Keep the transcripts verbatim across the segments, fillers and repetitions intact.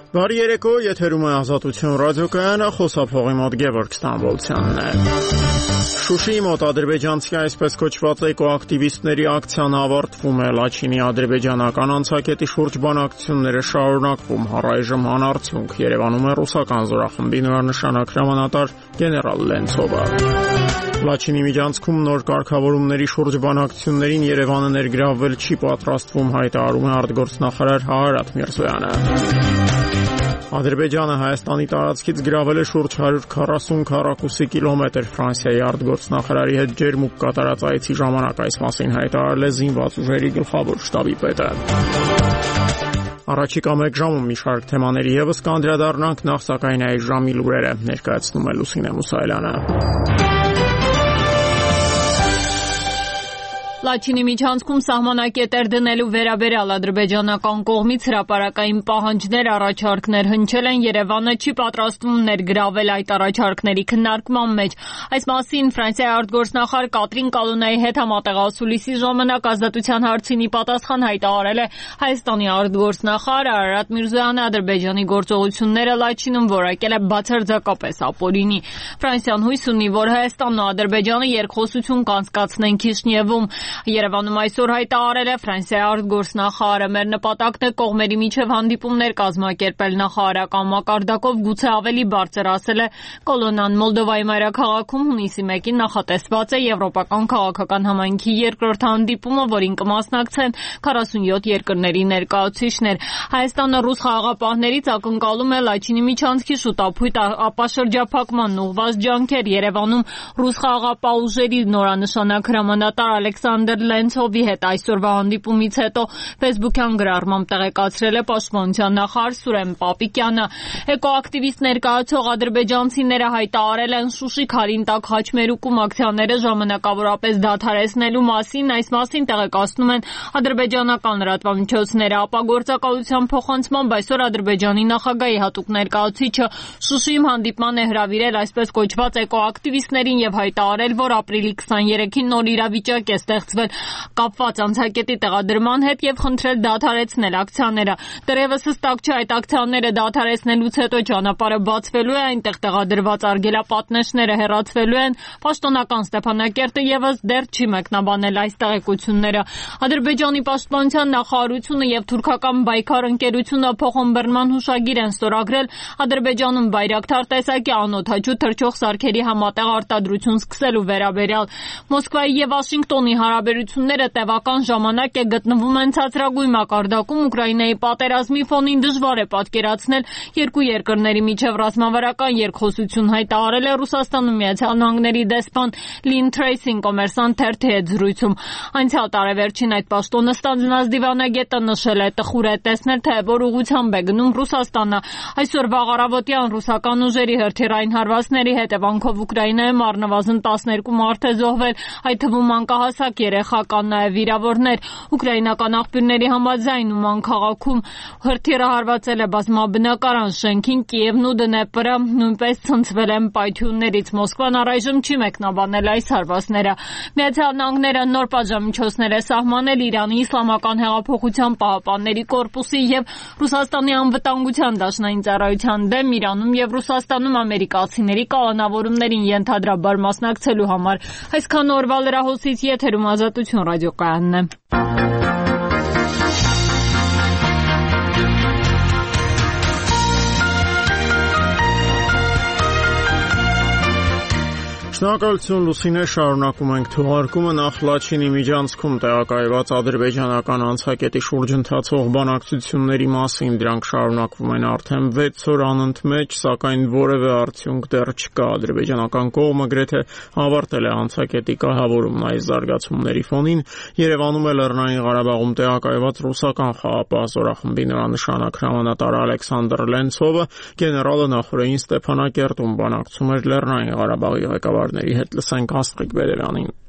Բարի երեկո, եթերում է Ազատություն ռադիոկայանը, խոսափողի մոտ Գևորգ Ստամբոլցյանն է։ Շուշիի մոտ ադրբեջանցի այսպես կոչված էկոակտիվիստների ակցիան ավարտվում է, Լաչինի ադրբեջանական անցակետի շուրջ բանակցությունները շարունակվում, առայժմ անարդյունք, Երևանում է ռուսական զորախմբի նորանշանակ հրամանատար գեներալ Լենցովը։ Լաչինի միջանցքում նոր կարգավորումների շուրջ բանակցություններին Երևանը ներգրավվել չի պատրաստվում, հայտարարում է արտգործնախարար Հարարատ Միրզոյանը։ Ադրբեջանը Հայաստանի տարածքից գրավել է շուրջ հարյուր քառասուն քառակուսի կիլոմետր, Ֆրանսիայի արտգործնախարարի հետ ջերմուկ կատարած այցի ժամանակ այս մասին հայտարարել է զինված ուժերի գլխավոր շտաբի պետը։ Առաջիկա մեկ ժամում մի շարք թեմաների ևս կանդրադառնանք, նախ սակայն այս ժամի լուրերը ներկայացնում է Լուսինե Մուսայելյանը։ Լաչինի միջանցքում սահմանակետեր դնելու վերաբերյալ ադրբեջանական կողմից հրապարակային պահանջներ, առաջարկներ հնչել են, Երևանը չի պատրաստվում ներգրավել այդ առաջարկների քննարկման մեջ։ Այս մասին Ֆրանսիայի արտգործնախարար Կատրին Կալոնայի հետ համատեղասուլիսի ժամանակ ազատության հարցին ի պատասխան հայտարարել է Հայաստանի արտգործնախարար Հարարատ Միրզոյանը Ադրբեջանի գործողությունները Լաչինում որակել է բացարձակապես ապօրինի։ Ֆրանսիան հույս ունի, որ Հայաստանն ու Ադրբեջանը երկխոսություն կանցկացնեն Քիշնիևում։ Երևանում այսօր հայտարարել է Ֆրանսիայի արտգործնախարարը, մեր նպատակն է կողմերի միջև հանդիպումներ կազմակերպել, նախարարական մակարդակով գուցե ավելի բարձր, ասել է Կոլոնան։ Մոլդովայի մայրաքաղաքում հունիսի մեկին նախատեսված է եվրոպական քաղաքական համայնքի երկրորդ հանդիպումը, որին կմասնակցեն քառասունյոթ երկրների ներկայացուցիչներ։ Հայաստանը ռուս խաղաղապահներից ակնկալում է Լաչինի միջանցքի շուտափույթ ապաշրջափակման ուղղված ջանքեր։ Երևանում ռուս խաղաղապահ ուժերի նորանշանակ հրամանատար Ալեքսանդր Լենցովի հետ այսօրվա հանդիպումից հետո ֆեյսբուքյան գրառմամբ տեղեկացրել է պաշտպանության նախարար Սուրեն Պապիկյանը։ Էկոակտիվիստ ներկայացող ադրբեջանցիները հայտարարել են Շուշի Քարինտակ Խաչմերուկում ակցիաները ժամանակավորապես դադարեցնելու մասին, այս մասին տեղեկացնում են ադրբեջանական լրատվամիջոցները։ Ապագործակալության փոխանցմամբ այսօր Ադրբեջանի նախագահի հատուկ ներկայացուցիչը Շուշիում հանդիպման է հրավիրել այսպես կոչված էկոակտիվիստներին եւ հայտարարել, որ ապրիլի քսաներեքին նոր իրավիճակ է ստեղծվել կապված անցակետի տեղադրման հետ եւ խնդրել դադարեցնել ակցիաները։ Դեռևս հստակ չէ այդ ակցիաները դադարեցնելուց հետո ճանապարհը բացվելու է, այնտեղ տեղադրված արգելապատնեշները հեռացվելու են, պաշտոնական Ստեփանակերտը եւս դեռ չի մեկնաբանել այս տեղեկությունները։ Ադրբեջանի պաշտպանության նախարարությունը եւ թուրքական Բայքար ընկերությունը փոխըմբռնման հուշագիր են ստորագրել Ադրբեջանում բայրակթար տեսակի անօդաչու թռչող սարքերի համատեղ արտադրություն սկսելու վերաբերյալ։ Մոսկվայի եւ Վաշինգտոնի հարաբերությունները տևական ժամանակ է գտնվում են ցածրագույն մակարդակում, Ուկրաինայի պատերազմի ֆոնին դժվար է պատկերացնել երկու երկրների միջև ռազմավարական երկխոսություն, հայտարարել է Ռուսաստանում Միացյալ Նահանգների դեսպան Լին Թրեյսին Կոմերսանտ թերթի հետ զրույցում։ Անցյալ տարեվերջին այդ պաշտոնը ստանձնած դիվանագետը նշել է, տխուր է տեսնել, թե որ ուղղությամբ է գնում Ռուսաստանը։ Այսօր վաղ առավոտյան ռուսական ուժերի հրթիռային հարվածների հետևանքով Ուկրաինայում առնվազն տասներկու մարդ է զոհվել, այդ թվում անկահասակ երեխա կան նաև վիրավորներ։ Ուկրաինական աղբյուրների համաձայն Ուման քաղաքում հրթիռը հարվածել է բազմաբնակարան շենքին, Կիևն ու Դնեպրը նույնպես ցնցվել են պայթյուններից։ Մոսկվան առայժմ չի մեկնաբանել այս հարվածները։ Միացյալ Նահանգները նոր պատժամիջոցներ է սահմանել Իրանի Իսլամական հեղափոխության պահապանների կորպուսի եւ Ռուսաստանի անվտանգության դաշնային ծառայության դեմ Իրանում եւ Ռուսաստանում ամերիկացիների կալանավորումներին ենթադրաբար մասնակցելու համար։ Այսքան օրվա լրահոսից եթերում Ազատություն ռադիոկայանն է։ Շնորհակալություն Լուսինե, շարունակում ենք թողարկումը։ Նախ Լաչինի միջանցքում տեղակայված ադրբեջանական անցակետի շուրջ ընթացող բանակցությունների մասին, դրանք շարունակվում են արդեն վեց օր անընդմեջ, սակայն որևէ արդյունք դեռ չկա։ Ադրբեջանական կողմը գրեթե ավարտել է անցակետի կահավորումն այս զարգացումների ֆոնին։ Երևանում է Լեռնային Ղարաբաղում տեղակայված ռուսական խաղաղապահ զորախմբի նորանշանակ հրամանատար Ալեքսանդր Լենցովը, գեներալը նախորդին Ստեփանակերտում բանակցում էր Լեռնային Ղարաբաղի ղեկավար հետ լսենք Աստղիկ Բերևյանին։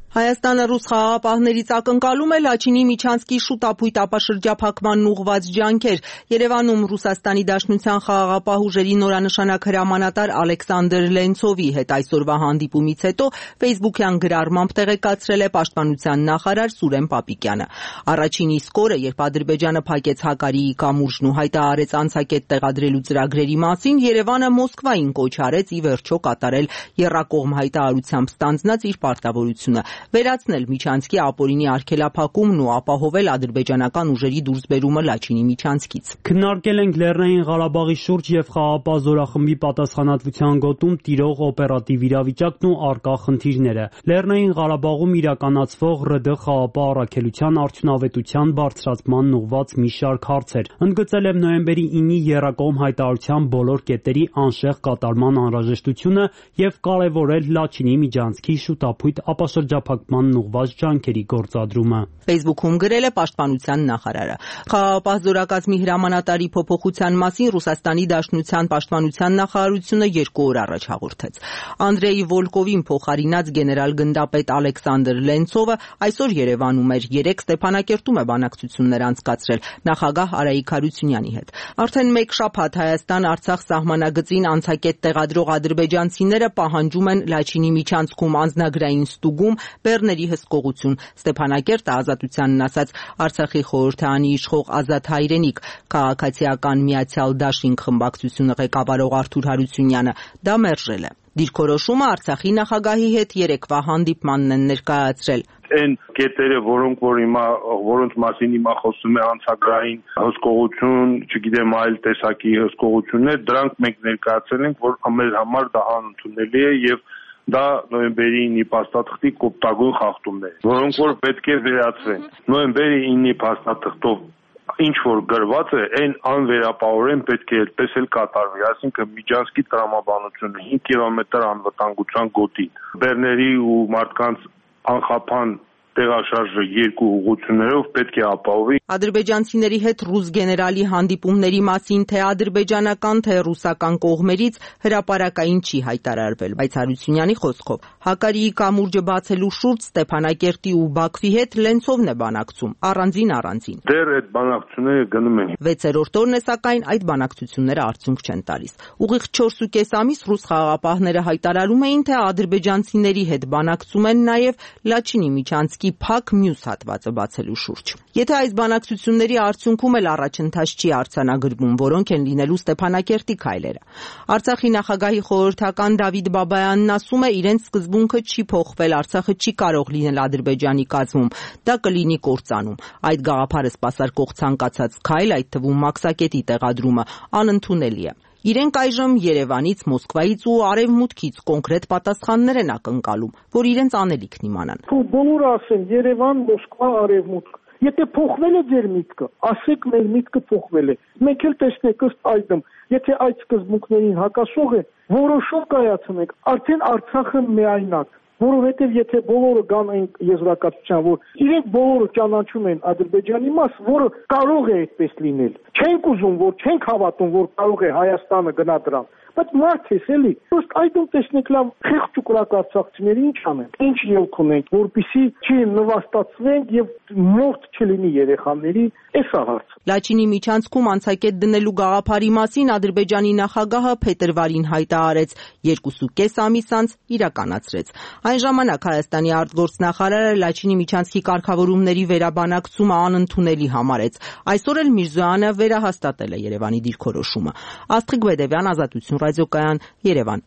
Հայաստանը ռուս խաղաղապահներից ակնկալում է Լաչինի միջանցքի շուտապույտ ապաշրջափակման ուղղված ջանքեր։ Երևանում Ռուսաստանի Դաշնության խաղաղապահ ուժերի նորանշանակ հրամանատար Ալեքսանդր Լենցովի հետ այսօրվա հանդիպումից հետո Facebook-յան գրառմամբ տեղեկացրել է պաշտպանության նախարար Սուրեն Պապիկյանը։ Առաջին իսկ օրը, երբ Ադրբեջանը փակեց Հակարիի կամուրջն ու հայտարարեց անցակետ տեղադրելու ծրագրերի մասին, Երևանը Մոսկվային կոչ արեց ի վերջո կատարել եռակողմ հայտարարությամբ ստանձնած իր պարտավորությունը։ Վերացնել միջանցքի ապօրինի արգելափակումն ու ապահովել ադրբեջանական ուժերի դուրսբերումը Լաչինի միջանցքից։ Քննարկել ենք Լեռնային Ղարաբաղի շուրջ եւ խաղաղապահ զորախմբի պատասխանատվության գոտում տիրող օպերատիվ իրավիճակն ու առկա խնդիրները։ Լեռնային Ղարաբաղում իրականացվող ՌԴ խաղաղապահ առաքելության արդյունավետության բարձրացմանն ուղղված մի շարք հարցեր։ Ընդգծել եմ նոյեմբերի ինի եռակողմ հայտարարության բոլոր կետերի անշեղ կատարման անհրաժեշտությունը եւ կարեւորել Լաչինի միջանցքի շուտապույտ ապաշրջափակմանն ուղղված ջանքերի գործադրումը։ Facebook-ում գրել է պաշտպանության նախարարը։ Խաղաղապահ զորակազմի հրամանատարի փոփոխության մասին Ռուսաստանի Դաշնության պաշտպանության նախարարությունը երկու օր առաջ հաղորդեց։ Անդրեյ Վոլկովին փոխարինած գեներալ-գնդապետ Ալեքսանդր Լենցովը այսօր Երևանում էր, երեկ Ստեփանակերտում է բանակցություններ անցկացրել նախագահ Արայիկ Հարությունյանի հետ։ Արդեն մեկ շաբաթ Հայաստան-Արցախ սահմանագծին անցակետ տեղադրող ադրբեջանցիները պահանջում են Լաչինի միջանցքում անձնագրային ստուգում, բեռների հսկողություն։ Ստեփանակերտը ազատությանն ասաց Արցախի խորհրդարանի իշխող Ազատ Հայրենիք, քաղաքացիական Միացյալ Դաշինք խմբակցությունը ղեկավարող Արթուր Հարությունյանը դա մերժել է։ Դիրքորոշումը Արցախի նախագահի հետ երեկվա հանդիպմանն են ներկայացրել։ Այն կետերը, որոնք որ հիմա որոնց մասին հիմա խոսում է անցագրային հսկողություն, չգիտեմ այլ տեսակի հսկողություններ, դրանք մենք ներկայացրել ենք, որ մեր համար դա անընդունելի է եւ դա նոյեմբերի ինի փաստաթղթի կոպտագույն խախտումներ, որոնք որ պետք է վերացվեն։ Նոյեմբերի ինի փաստաթղթով ինչ որ գրված է, այն անվերապահորեն պետք է այդպես էլ կատարվի, այսինքն Միջանցքի տրամաբանությունը հինգ կիլոմետր անվտանգության գոտի, բեռների ու մարդկանց անխափան տեղաշարժը երկու ուղղություններով պետք է ապահովի։ Ադրբեջանցիների հետ ռուս գեներալի հանդիպումների մասին թե ադրբեջանական, թե ռուսական կողմերից հրապարակային չի հայտարարվել, բայց Հարությունյանի խոսքով Հակարիի կամուրջը բացելու շուրջ Ստեփանակերտի ու Բաքվի հետ Լենցովն է բանակցում, առանձին առանձին։ Դեռ այդ բանակցությունները գնում են։ վեցերորդ օրն է, սակայն այդ բանակցությունները արդյունք չեն տալիս։ Ուղիղ չորսուկես ամիս ռուս խաղաղապահները հայտարարում էին, թե ադրբեջանցիների հետ բանակցում են նաև Լաչինի միջանցքի փակ մյուս հատվածը բացելու շուրջ։ Եթե այս բանակցությունների արդյունքում էլ առաջընթաց չի արձանագրվում, որոնք են լինելու Ստեփանակերտի քայլերը։ Արցախի նախագահի խորհրդական Դավիթ Բաբայանն ասում է, իրենց սկզբունքը չի փոխվել, Արցախը չի կարող լինել Ադրբեջանի կազմում, դա կլինի կործանում։ Այդ գաղափարը սպասարկող ցանկացած քայլ, այդ թվում մաքսակետի տեղադրումը, անընդունելի է։ Իրենք այժմ Երևանից, Մոսկվայից ու Արևմուտքից կոնկրետ պատասխաններ են ակնկալում, որ իրենց անելիքն իմանան։ Բոլորը ասեն Երևան, Մոսկվա, Արևմուտք։ Եթե փոխվել է ձեր միտքը, ասեք մեր միտքը փոխվել է։ Մենք էլ տեսնենք ըստ այդմ, եթե այդ սկզբունքներին հակասող է, որոշում կայացնենք, արդեն Արցախը միայնակ։ Որովհետև եթե բոլորը գան այն եզրակացության, որ իրենք բոլորը ճանաչում են Ադրբեջանի մաս, որը կարող է այդպես լինել, չենք ուզում, որ չենք հավատում, որ կարող է Հայաստանը գնա դրան, բայց մարդ ես էլի, ըստ այդում տեսնենք լավ խեղճ ու կրակ արցախցիները ինչ անենք, ինչ ելք ունենք, որպեսզի չնվաստացվենք եւ մորթ չլինի երեխաների, էս է հարցը։ Լաչինի միջանցքում անցակետ դնելու գաղափարի մասին Ադրբեջանի նախագահը փետրվարին հայտարարեց, երկուսուկես ամիս անց իրականացրեց։ Այն ժամանակ Հայաստանի արտգործնախարարը Լաչինի միջանցքի կարգավորումների վերաբանակցումը անընդունելի համարեց։ Այսօր էլ Միրզոյանը վերահաստատել է Երևանի դիրքորոշումը։ Աստղիկ Բեդևյան, Ազատություն ռադիոկայան, Երևան։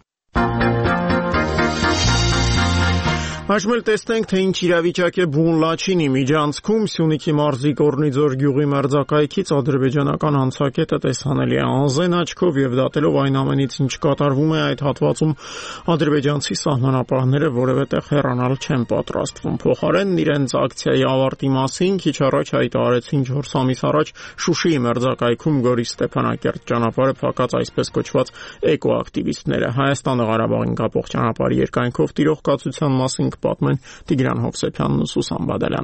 Այժմ էլ տեսնենք, թե ինչ իրավիճակ է բուն Լաչինի միջանցքում։ Սյունիքի մարզի Կորնիձոր գյուղի մերձակայքից ադրբեջանական անցակետը տեսանելի է անզեն աչքով եւ դատելով այն ամենից, ինչ կատարվում է այդ հատվածում, ադրբեջանցի սահմանապահները որևէ տեղ հեռանալ չեն պատրաստվում։ Փոխարենն իրենց ակցիայի ավարտի մասին քիչ առաջ հայտարարեցին չորս ամիս առաջ Շուշիի մերձակայքում Գորիս Ստեփանակերտ ճանապարհը փակած այսպես կոչված էկոակտիվիստները։ Հայաստանը Ղարաբաղին կապող ճանապարհի երկայնքով տիրող կացության մասին պատմեն Տիգրան Հովսեփյանն ու Սուսան Բադալյանը։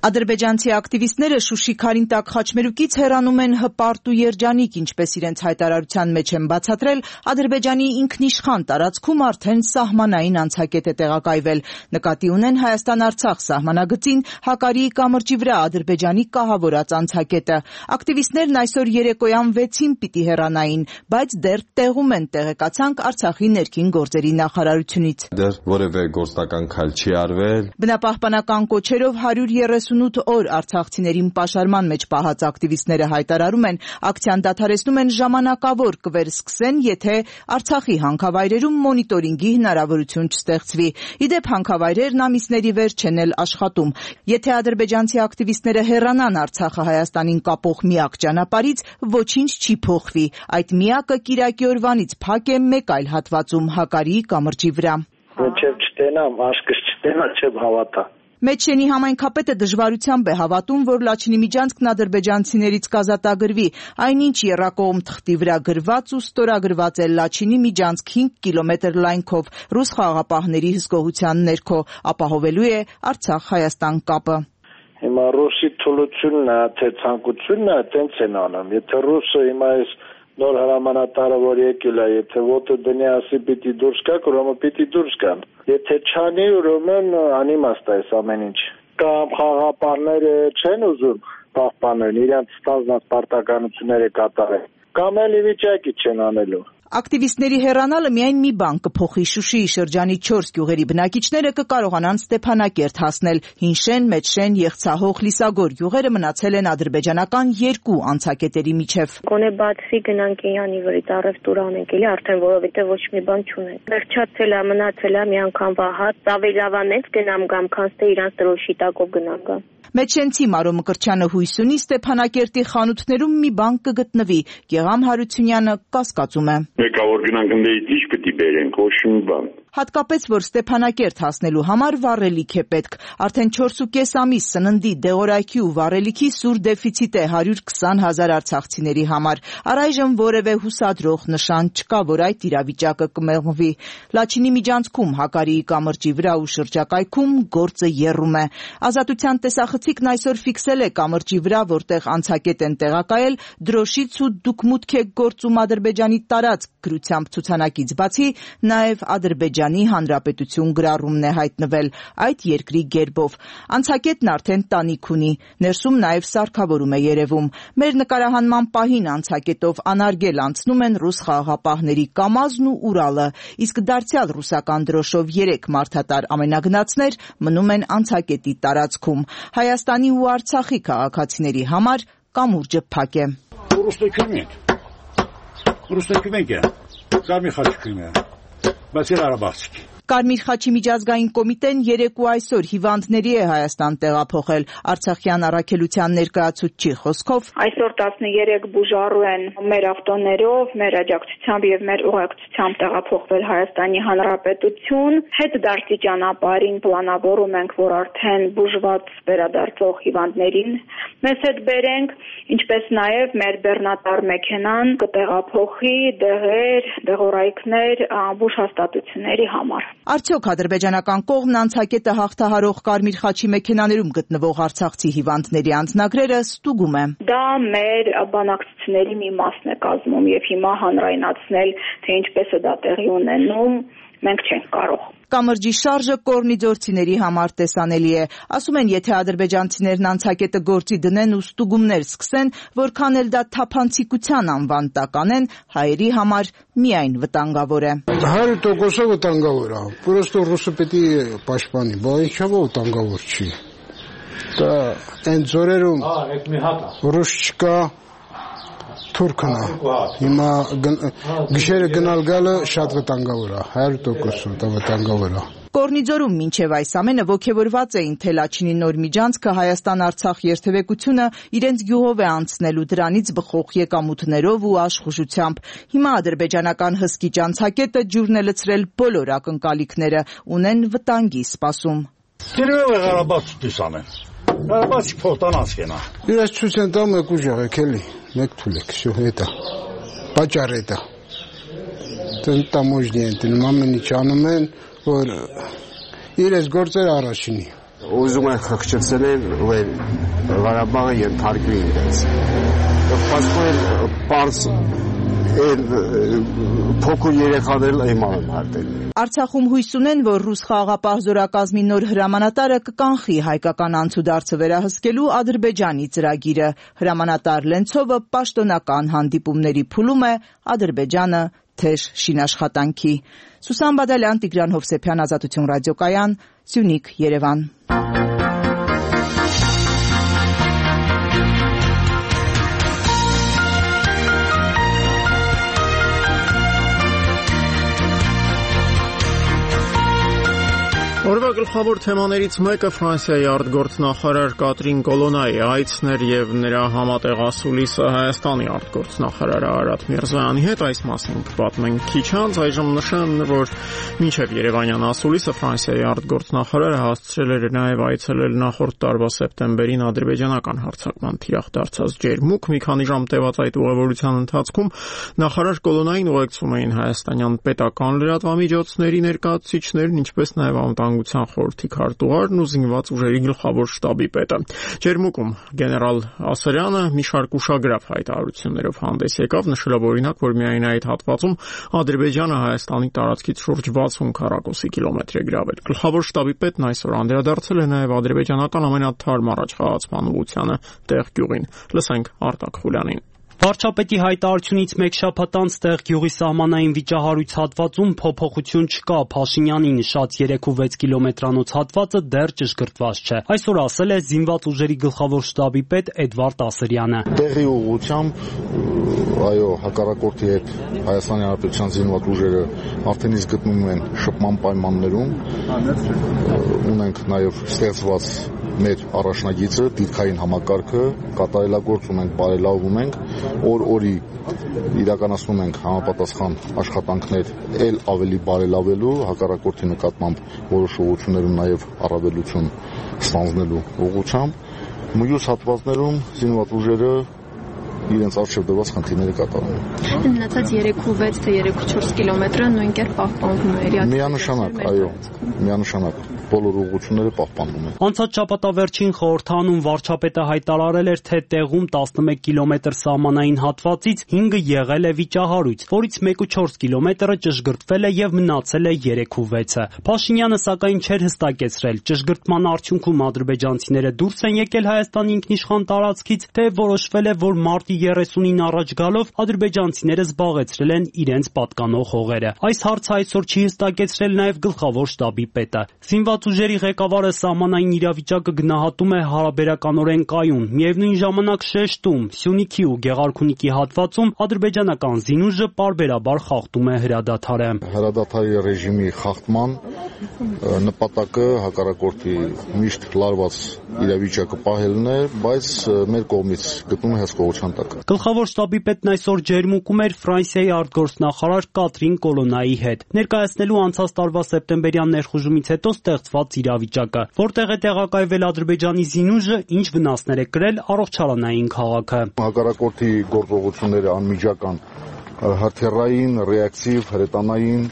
Ադրբեջանցի ակտիվիստները Շուշի Քարինտակ խաչմերուկից հեռանում են հպարտ ու երջանիկ, ինչպես իրենց հայտարարության մեջ են բացատրել, Ադրբեջանի ինքնիշխան տարածքում արդեն սահմանային անցակետ է տեղակայվել։ Նկատի ունեն Հայաստան-Արցախ սահմանագծին Հակարիի կամրջի վրա Ադրբեջանի կահավորած անցակետը։ Ակտիվիստներն այսօր երեկոյան վեցին պիտի հեռանային, բայց դեռ տեղում են, տեղեկացանք Արցախի ներքին գործերի նախարարությունից։ Դեռ որևէ գործնական քայլ չի արվել։ Բնապահպանական կոչերով հարյուր երեսունութ օր արցախցիներին պաշարման մեջ պահած ակտիվիստները հայտարարում են, ակցիան դադարեցնում են ժամանակավոր կվերսկսեն, եթե Արցախի հանքավայրերում մոնիտորինգի հնարավորություն չստեղծվի։ Իդեպ հանքավայրերն ամիսների վերջ չեն էլ աշխատում։ Եթե ադրբեջանցի ակտիվիստները հեռանան Արցախը Հայաստանին կապող միակ ճանապարհից, ոչինչ չի փոխվի։ Այդ միակը Կիրակի օրվանից փակ է մեկ այլ հատվածում Հակարիի կամրջի վրա։ Մինչև չտենամ, աշկս չտենա, չեմ հավատա։ Մեջշենի համայնքապետը դժվարությամբ է հավատում, որ Լաչինի միջանցքն ադրբեջանցիներից կազատագրվի։ Այնինչ եռակողմ թղթի վրա գրված ու ստորագրված է Լաչինի միջանցք հինգ կիլոմետր լայնքով ռուս խաղաղապահների հսկողության ներքո, ապահովելու է Արցախ-Հայաստան կապը։ Հիմա ռուսի թուլությունն է, թե ցանկությունն է, տենց են անում։ Եթե ռուսը հիմա այս նոր հրամանատարը, որ եկել է, եթե ոտը դնի ասի պիտի դուրս գա, ուրեմն պիտի դուրս գան։ Եթե չանի, ուրեմն անիմաստ է այս ամեն ինչ։ Կամ խաղաղապահները չեն ուզում պահպանել, իրենց ստանձնած պարտականությունները կատարել, կամ էլ ի վիճակի չեն անելու։ Ակտիվիստների հեռանալը միայն մի բան կփոխի։ Շուշիի շրջանի չորս գյուղերի բնակիչները կկարողանան Ստեփանակերտ հասնել։ Հինշեն, Մեջշեն, Եղցահող, Լիսագոր գյուղերը մնացել են ադրբեջանական երկու անցակետերի միջև։ Գոնե բացվի գնանք Էյանի վրից առևտուր անենք, էլի արդեն որովհետև ոչ մի բան չունենք։ Վերջացել է, մնացել է մի անգամ վահած, ավելավանից գնամ գամ, քան թե իրանց տրոշի տակով գնամ գամ։ Մեջշենցի Մարո Մկրտչյանը հույս ունի Ստեփանակերտի խանութներում մի բան կգտնվի։ Գեղամ Հարությունյանը կասկածում է։ Մեկա որ գնանք ընդդեից ինչ պիտի բերենք, ոչ մի բան։ Հատկապես որ Ստեփանակերտ հասնելու համար վառելիք է պետք։ Արդեն չորս ու կես ամիս սննդի, դեղորայքի ու վառելիքի սուր դեֆիցիտ է հարյուր քսան հազար արցախցիների համար։ Առայժմ որևէ հուսադրող նշան չկա, որ այդ իրավիճակը կմեղմվի։ Լաչինի միջանցքում Հակարիի կամրջի վրա ու շրջակայքում գործը եռում է։ Ազատության տեսախցիկն այսօր ֆիքսել է կամրջի վրա, որտեղ անցակետ են տեղակայել դրոշից ու դուք մուտք եք գործում Ադրբեջանի տարածք գրությամբ ցուցանակից բացի, նաև Ադրբեջանի Հանրապետություն գրառումն է հայտնվել այդ երկրի գերբով։ Անցակետն արդեն տանիք ունի, ներսում նաև սարքավորում է երևում։ Մեր նկարահանման պահին անցակետով անարգել անցնում են ռուս խաղաղապահների Կամազն ու Ուրալը, իսկ դարձյալ ռուսական դրոշով երեք մարդատար ամենագնացներ մնում են անցակետի տարածքում։ Հայաստանի ու Արցախի քաղաքացիների համար կամուրջը փակ է։ Կարմիր խաչի միջազգային կոմիտեն երեկո այսօր հիվանդների է Հայաստան տեղափոխել։ Արցախյան առաքելության ներկայացուցչի խոսքով այսօր տասներեք բուժառու են մեր ավտոներով, մեր աջակցությամբ եւ մեր ուղեկցությամբ տեղափոխվել Հայաստանի Հանրապետություն։ Հետդարձի ճանապարհին պլանավորում ենք, որ արդեն բուժված վերադարձող հիվանդներին մեզ հետ բերենք, ինչպես նաեւ մեր բեռնատար մեքենան կտեղափոխի դեղեր, դեղորայքներ բուժ հաստատությունների համար։ Արդյոք ադրբեջանական կողմն անցակետը հաղթահարող Կարմիր խաչի մեքենաներում գտնվող արցախցի հիվանդների անձնագրերը ստուգում է։ Դա մեր բանակցությունների մի մասն է կազմում եւ հիմա հանրայնացնել, թե ինչպես է դա տեղի ունենում, մենք չենք կարող։ Կամրջի շարժը կորնիձորցիների համար տեսանելի է։ Ասում են, եթե ադրբեջանցիներն անցակետը գործի դնեն ու ստուգումներ սկսեն, որքան էլ դա թափանցիկության անվան տակ անեն, հայերի համար միայն վտանգավոր է։ հարյուր տոկոս վտանգավոր է։ Պրոստո ռուսը պետք է պաշտպանի, բայց ինչով վտանգավոր չի։ Դա այն ձորերում ռուս չկա, թուրքն է։ Հիմա գիշերը գնալ գալը շատ վտանգավոր է, հարյուր տոկոս վտանգավոր է։ Կորնիձորում մինչև այս ամենը ոգևորված էին, թե Լաչինի նոր միջանցքը Հայաստան-Արցախ երթևեկությունը իրենց գյուղով է անցնելու դրանից բխող եկամուտներով ու աշխուժությամբ։ Հիմա ադրբեջանական հսկիչ անցակետը ջուրն է լցրել բոլոր ակնկալիքները, ունեն վտանգի սպասում։ Ռաբաց փոխտանած կենա։ Իրաց ցույց են տա մեկ ուժ եղեք էլի, մեկ թուլեք, շո հետա։ Պաճառ հետա։ Տեն տամոժնի են, տեն ամեն ինչ անում են, որ իրենց գործերը առաջինի։ ուզում են խղճեցնել որ Ղարաբաղը ենթարկվի իրենց։ Պաշտպանել պարզ փոքր երեխաներն իմամ եմ հարտել։ Արցախում հույս ունեն, որ ռուս խաղաղապահ զորակազմի նոր հրամանատարը կկանխի հայկական անցուդարձը վերահսկելու Ադրբեջանի ծրագիրը։ Հրամանատար Լենցովը պաշտոնական հանդիպումների փուլում է, Ադրբեջանը թեժ շինաշխատանքի։ Սուսան Բադալյան, Տիգրան Հովսեփյան, Ազատություն ռադիոկայան, Սյունիք, Երևան։ Օրվա գլխավոր թեմաներից մեկը Ֆրանսիայի արտգործնախարար Կատրին Կոլոնայի այցն էր եւ նրա համատեղ ասուլիսը Հայաստանի արտգործնախարար Արարատ Միրզոյանի հետ, այս մասին կպատմենք քիչ անց։ Այժմ նշեմ, որ մինչեւ Երևանյան ասուլիսը Ֆրանսիայի արտգործնախարարը հասցրել էր նաեւ այցելել նախորդ տարվա սեպտեմբերին ադրբեջանական հարձակման թիրախ դարձած Ջերմուկ։ Մի քանի ժամ տևած այդ ուղևորության ընթացքում նախարար Կոլոնային ուղեկցում էին հայաստանյան պետական լրատվամիջոցների ներկայացուցիչներն, ինչպես նաեւ անվտանգության խորհրդի քարտուղարն ու զինված ուժերի գլխավոր շտաբի պետը։ Ջերմուկում գեներալ Ասարյանը մի շարք ուշագրավ հայտարարություններով հանդես եկավ, նշելով օրինակ, որ միայն այդ հատվածում Ադրբեջանը Հայաստանի տարածքից շուրջ վաթսուն քառակուսի կիլոմետր է գրավել։ Գլխավոր շտաբի պետն այսօր անդրադարձել է նաև ադրբեջանական ամենաթարմ առաջխաղացման ուղղությանը տեղ գյուղին։ Լսենք Արտակ Խուլյանին։ Վարչապետի հայտարարությունից մեկ շաբաթ անց տեղ գյուղի սահմանային վիճահարույց հատվածում փոփոխություն չկա։ Փաշինյանի նշած երեք ու վեց կիլոմետրանոց հատվածը դեռ ճշգրտված չէ։ Այսօր ասել է զինված ուժերի գլխավոր շտաբի պետ Էդվարդ Ասրյանը։ Տեղի ուղղությամբ այո, հակառակորդի հետ Հայաստանի Հանրապետության զինված ուժերը արդեն իսկ գտնվում են շփման պայմաններում։ Ունենք նաև ստեղծված մեր առաջնագիծը, դիրքային համակարգը, կատարելագործում ենք, բարելավում ենք, օր-օրի իրականացնում ենք համապատասխան աշխատանքներ ել ավելի բարելավելու, հակառակորդի նկատմամբ որոշ ուղղություններում նաև առավելություն ստանձնելու ուղղությամբ։ Մյուս հատվածներում զինված ուժերը իրենց արժև դրված խնդիրները կատարում են։ Մնացած երեք ու վեց թե երեք ու չորս կիլոմետրը նույն կերպ պահպանվում է։ Միանշանակ, այո, միանշանակ բոլոր ուղղությունները պահպանվում են։ Անցած շաբաթավերջին խորհրդանում վարչապետը հայտարարել էր, թե տեղում տասնմեկ կիլոմետր սահմանային հատվածից հինգը եղել է վիճահարույց, որից մեկ ու չորս կիլոմետրը ճշգրտվել է եւ մնացել է երեք ու վեցը։ Փաշինյանը սակայն չէր հստակեցրել, ճշգրտման արդյունքում ադրբեջանցիները դուրս են եկել Հայաստանի ինքնիշխան տարածքից, թե որոշվել է, որ մարտի երեսունին առաջ գալով ադրբեջանցիները զբաղեցրել են իրենց պատկանող հողերը։ Այս հարցը այսօր չի հստակեցրել նաև գլխավոր շտաբի պետը։ Զինված ուժերի ղեկավարը սահմանային իրավիճակը գնահատում է հարաբերականորեն կայուն, միևնույն ժամանակ շեշտում Սյունիքի ու Գեղարքունիքի հատվածում ադրբեջանական զինուժը պարբերաբար խախտում է հրադադարը։ Հրադադարի ռեժիմի խախտման նպատակը հակառակորդի միշտ լարված իրավիճակը պահելն է, բայց մեր կողմից գտնվում է հսկողության տակ։ Գլխավոր շտաբի պետն այսօր Ջերմուկում էր Ֆրանսիայի արտգործնախարար Կատրին Կոլոնայի հետ, ներկայացնելու անցած տարվա սեպտեմբերյան ներխուժումից հետո ստեղծված իրավիճակը, որտեղ է տեղակայվել Ադրբեջանի զինուժը, ինչ վնասներ է կրել առողջարանային քաղաքը։ Հակառակորդի գործողությունները անմիջական, հրթիռային, ռեակտիվ, հրետանային,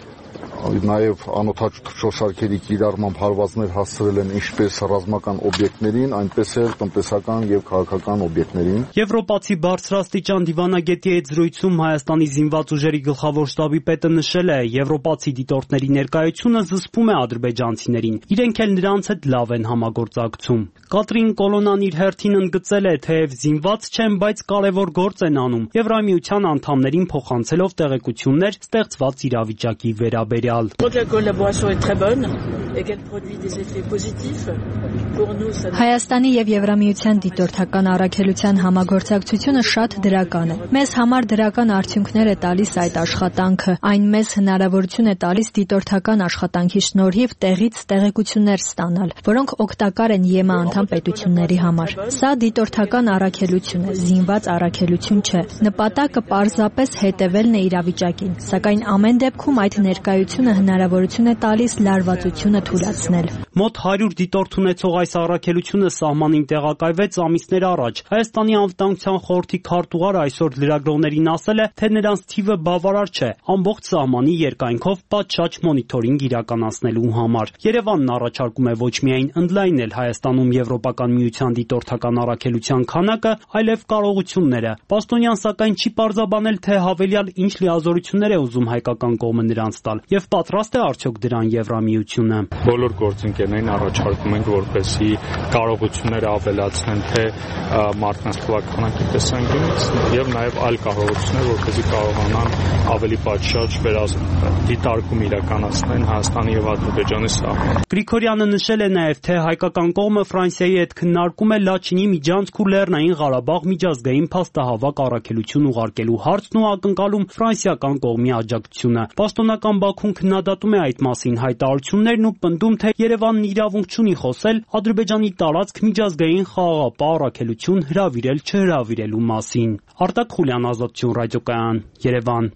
նաև անօթաչ թռչոշարքերի կիրառմամբ հարվածներ հասցրել են ինչպես ռազմական օբյեկտներին, այնպես էլ տնտեսական եւ քաղաքական օբյեկտներին։ Եվրոպացի բարձրաստիճան դիվանագետի հետ զրույցում Հայաստանի զինված ուժերի գլխավոր շտաբի պետը նշել է, եվրոպացի դիտորդների ներկայությունը զսպում է ադրբեջանցիներին, իրենք էլ նրանց հետ լավ են համագործակցում։ Կատրին Կոլոնան իր հերթին ընդգծել է, թեև զինված չեն, բայց կարևոր գործ են անում, Եվրամիության անդամներին փոխանցելով տեղեկություններ ստեղծված իրավիճակի վերաբերյալ։ Հայաստանի եւ Եվրամիության դիտորդական առաքելության համագործակցությունը շատ դրական է։ Մեզ համար դրական արդյունքներ է տալիս այդ աշխատանքը։ Այն մեզ հնարավորություն է տալիս դիտորդական աշխատանքի շնորհիվ տեղից տեղեկություններ ստանալ, որոնք օգտակար են ԵՄ անդամ պետությունների համար։ Սա դիտորդական առաքելություն է, զինված առաքելություն չէ։ Նպատակը պարզապես հետևելն է իրավիճակին, սակայն ամեն դեպքում այդ ներկայությունը կառավարությունը հնարավորություն է տալիս լարվածությունը թույլատրել։ Մոտ հարյուր դիտորդ ունեցող այս առաքելությունը սահմանին տեղակայվեց ամիսներ առաջ։ Հայաստանի անվտանգության խորհրդի քարտուղարը այսօր լրագրողներին ասել է, թե նրանց թիվը բավարար չէ ամբողջ սահմանի երկայնքով պատշաճ մոնիթորինգ իրականացնելու համար։ Երևանն առաջարկում է ոչ միայն ընդլայնել Հայաստանում Եվրոպական միության դիտորդական առաքելության քանակը, այլև կարողությունները։ Պաշտոնյան սակայն չի պարզաբանել, թե հավելյալ ինչ լիազորություններ է ուզում հայկական կողմը նրանց տալ եւ պատրաստ է արդյոք դրան Եվրամիությունը։ Բոլոր գործընկերներին առաջարկում ենք, որպեսզի կարողությունները ավելացնեն թե մարդկանց թվականակի տեսանկյունից եւ նաեւ այլ կարողություններ, որպեսզի կարողանան ավելի պատշաճ դիտարկում իրականացնեն Հայաստանի եւ Ադրբեջանի սահմանը։ Գրիգորյանը նշել է նաեւ, թե հայկական կողմը Ֆրանսիայի հետ քննարկում է Լաչինի միջանցք ու Լեռնային Ղարաբաղ միջազգային փաստահավաք առաքելություն ուղարկելու հարցն ու ակնկալում ֆրանսիական կողմի աջակցությունը։ Պաշտոնական Բաքուն քննադատում է այդ մասին հայտարարություններն ու պնդում, թե Երևանն իրավունք չունի խոսել Ադրբեջանի տարածք միջազգային խաղաղապահ առաքելություն հրավիրել չհրավիրելու մասին։ Արտակ Խուլյան, Ազատություն ռադիոկայան, Երևան։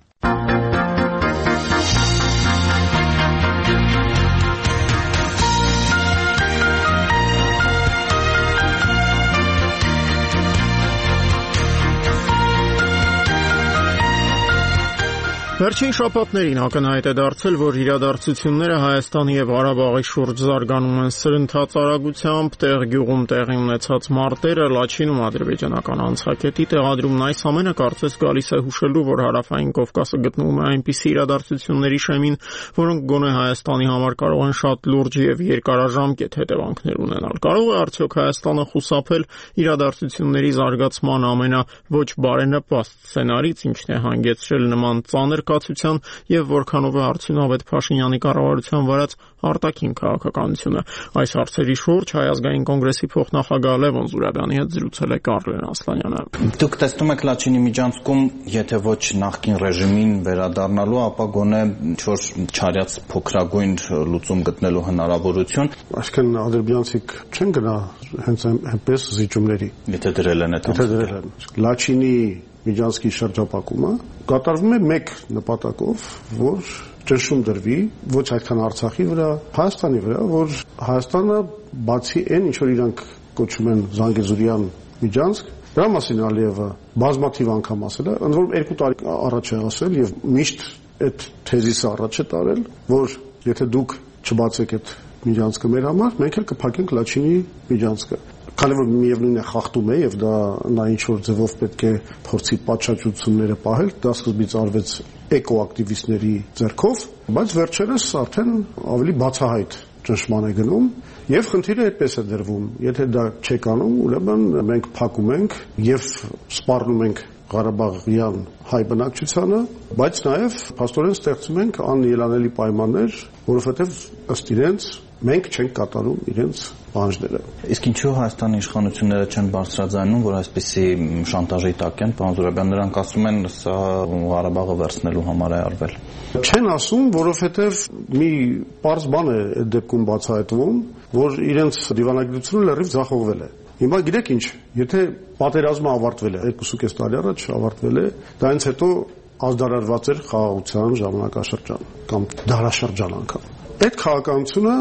Վերջին շաբաթներին ակնհայտ է դարձել, որ իրադարձությունները Հայաստանի եւ Ղարաբաղի շուրջ զարգանում են սրընթաց արագությամբ, տեղ գյուղում տեղի ունեցած մարտերը, Լաչինում ադրբեջանական անցակետի տեղադրումն այս ամենը կարծես գալիս է հուշելու, որ Հարավային Կովկասը գտնվում է այնպիսի իրադարձությունների շեմին, որոնք գոնե Հայաստանի համար կարող են շատ լուրջ եւ երկարաժամկետ հետևանքներ ունենալ։ Կարող է արդյոք Հայաստանը խուսափել իրադարձությունների զարգացման ամենա ոչ բարենպաստ սցենարից, ինչն է հանգեցրել նման ծանր կացության եւ որքանով է արդյունավետ Փաշինյանի կառավարության վարած արտաքին քաղաքականությունը։ Այս հարցերի շուրջ Հայ ազգային կոնգրեսի փոխնախագահ Լևոն Զուրաբյանի հետ զրուցել է Կարլեն Ասլանյանը։ Դուք տեսնում եք Լաչինի միջանցքում, եթե ոչ նախկին ռեժիմին վերադառնալու, ապա գոնե ինչ-որ չարյաց փոքրագույն լուծում գտնելու հնարավորություն։ Այսինքն ադրբեջանցիք չեն գնա հենց այնպես զիջումների։ Եթե դրել են այդ Եթե դրել են։ Լաչինի միջանցքի շրջապակումը կատարվում է մեկ նպատակով, որ ճնշում դրվի ոչ այդքան Արցախի վրա, Հայաստանի վրա, որ Հայաստանը բացի այն, ինչ որ իրանք կոչում են Զանգեզուրյան միջանցք, դրա մասին Ալիևը բազմաթիվ անգամ ասել է, ընդ որում երկու տարի առաջ է ասել եւ միշտ այդ թեզիսը առաջ է տարել, որ եթե դուք չբացեք այդ միջանցքը մեր համար, մենք էլ կփակենք Լաչինի միջանցքը։ Քանի որ միևնույն է խախտում է եւ դա նա ինչ որ ձևով պետք է փորձի պատշաճությունները պահել, դա սկզբից արվեց էկոակտիվիստների ձեռքով, բայց վերջերս արդեն ավելի բացահայտ ճնշման է գնում եւ խնդիրը այդպես է դրվում։ Եթե դա չեք անում, ուրեմն մենք փակում ենք եւ սպառնում ենք Ղարաբաղյան հայ բնակչությանը, բայց նաեւ փաստորեն ստեղծում ենք անելանելի պայմաններ, որովհետեւ ըստ իրենց մենք չենք կատարում իրենց պահանջները։ Իսկ ինչու Հայաստանի իշխանությունները չեն բարձրաձայնում, որ այսպիսի շանտաժի տակ են, պարոն Զուրաբյան, նրանք ասում են, սա Ղարաբաղը վերցնելու համար է արվել։ Չեն ասում, որովհետև մի պարզ բան է այդ դեպքում բացահայտվում, որ իրենց դիվանագիտությունը լրիվ ձախողվել է։ Հիմա գիտեք ինչ, եթե պատերազմը ավարտվել է, երկուսուկես տարի առաջ ավարտվել է, դա հենց հետո ազդարարված էր խաղաղության ժամանակաշրջան կամ դարաշրջան անգամ։ Այդ քաղաքականությունը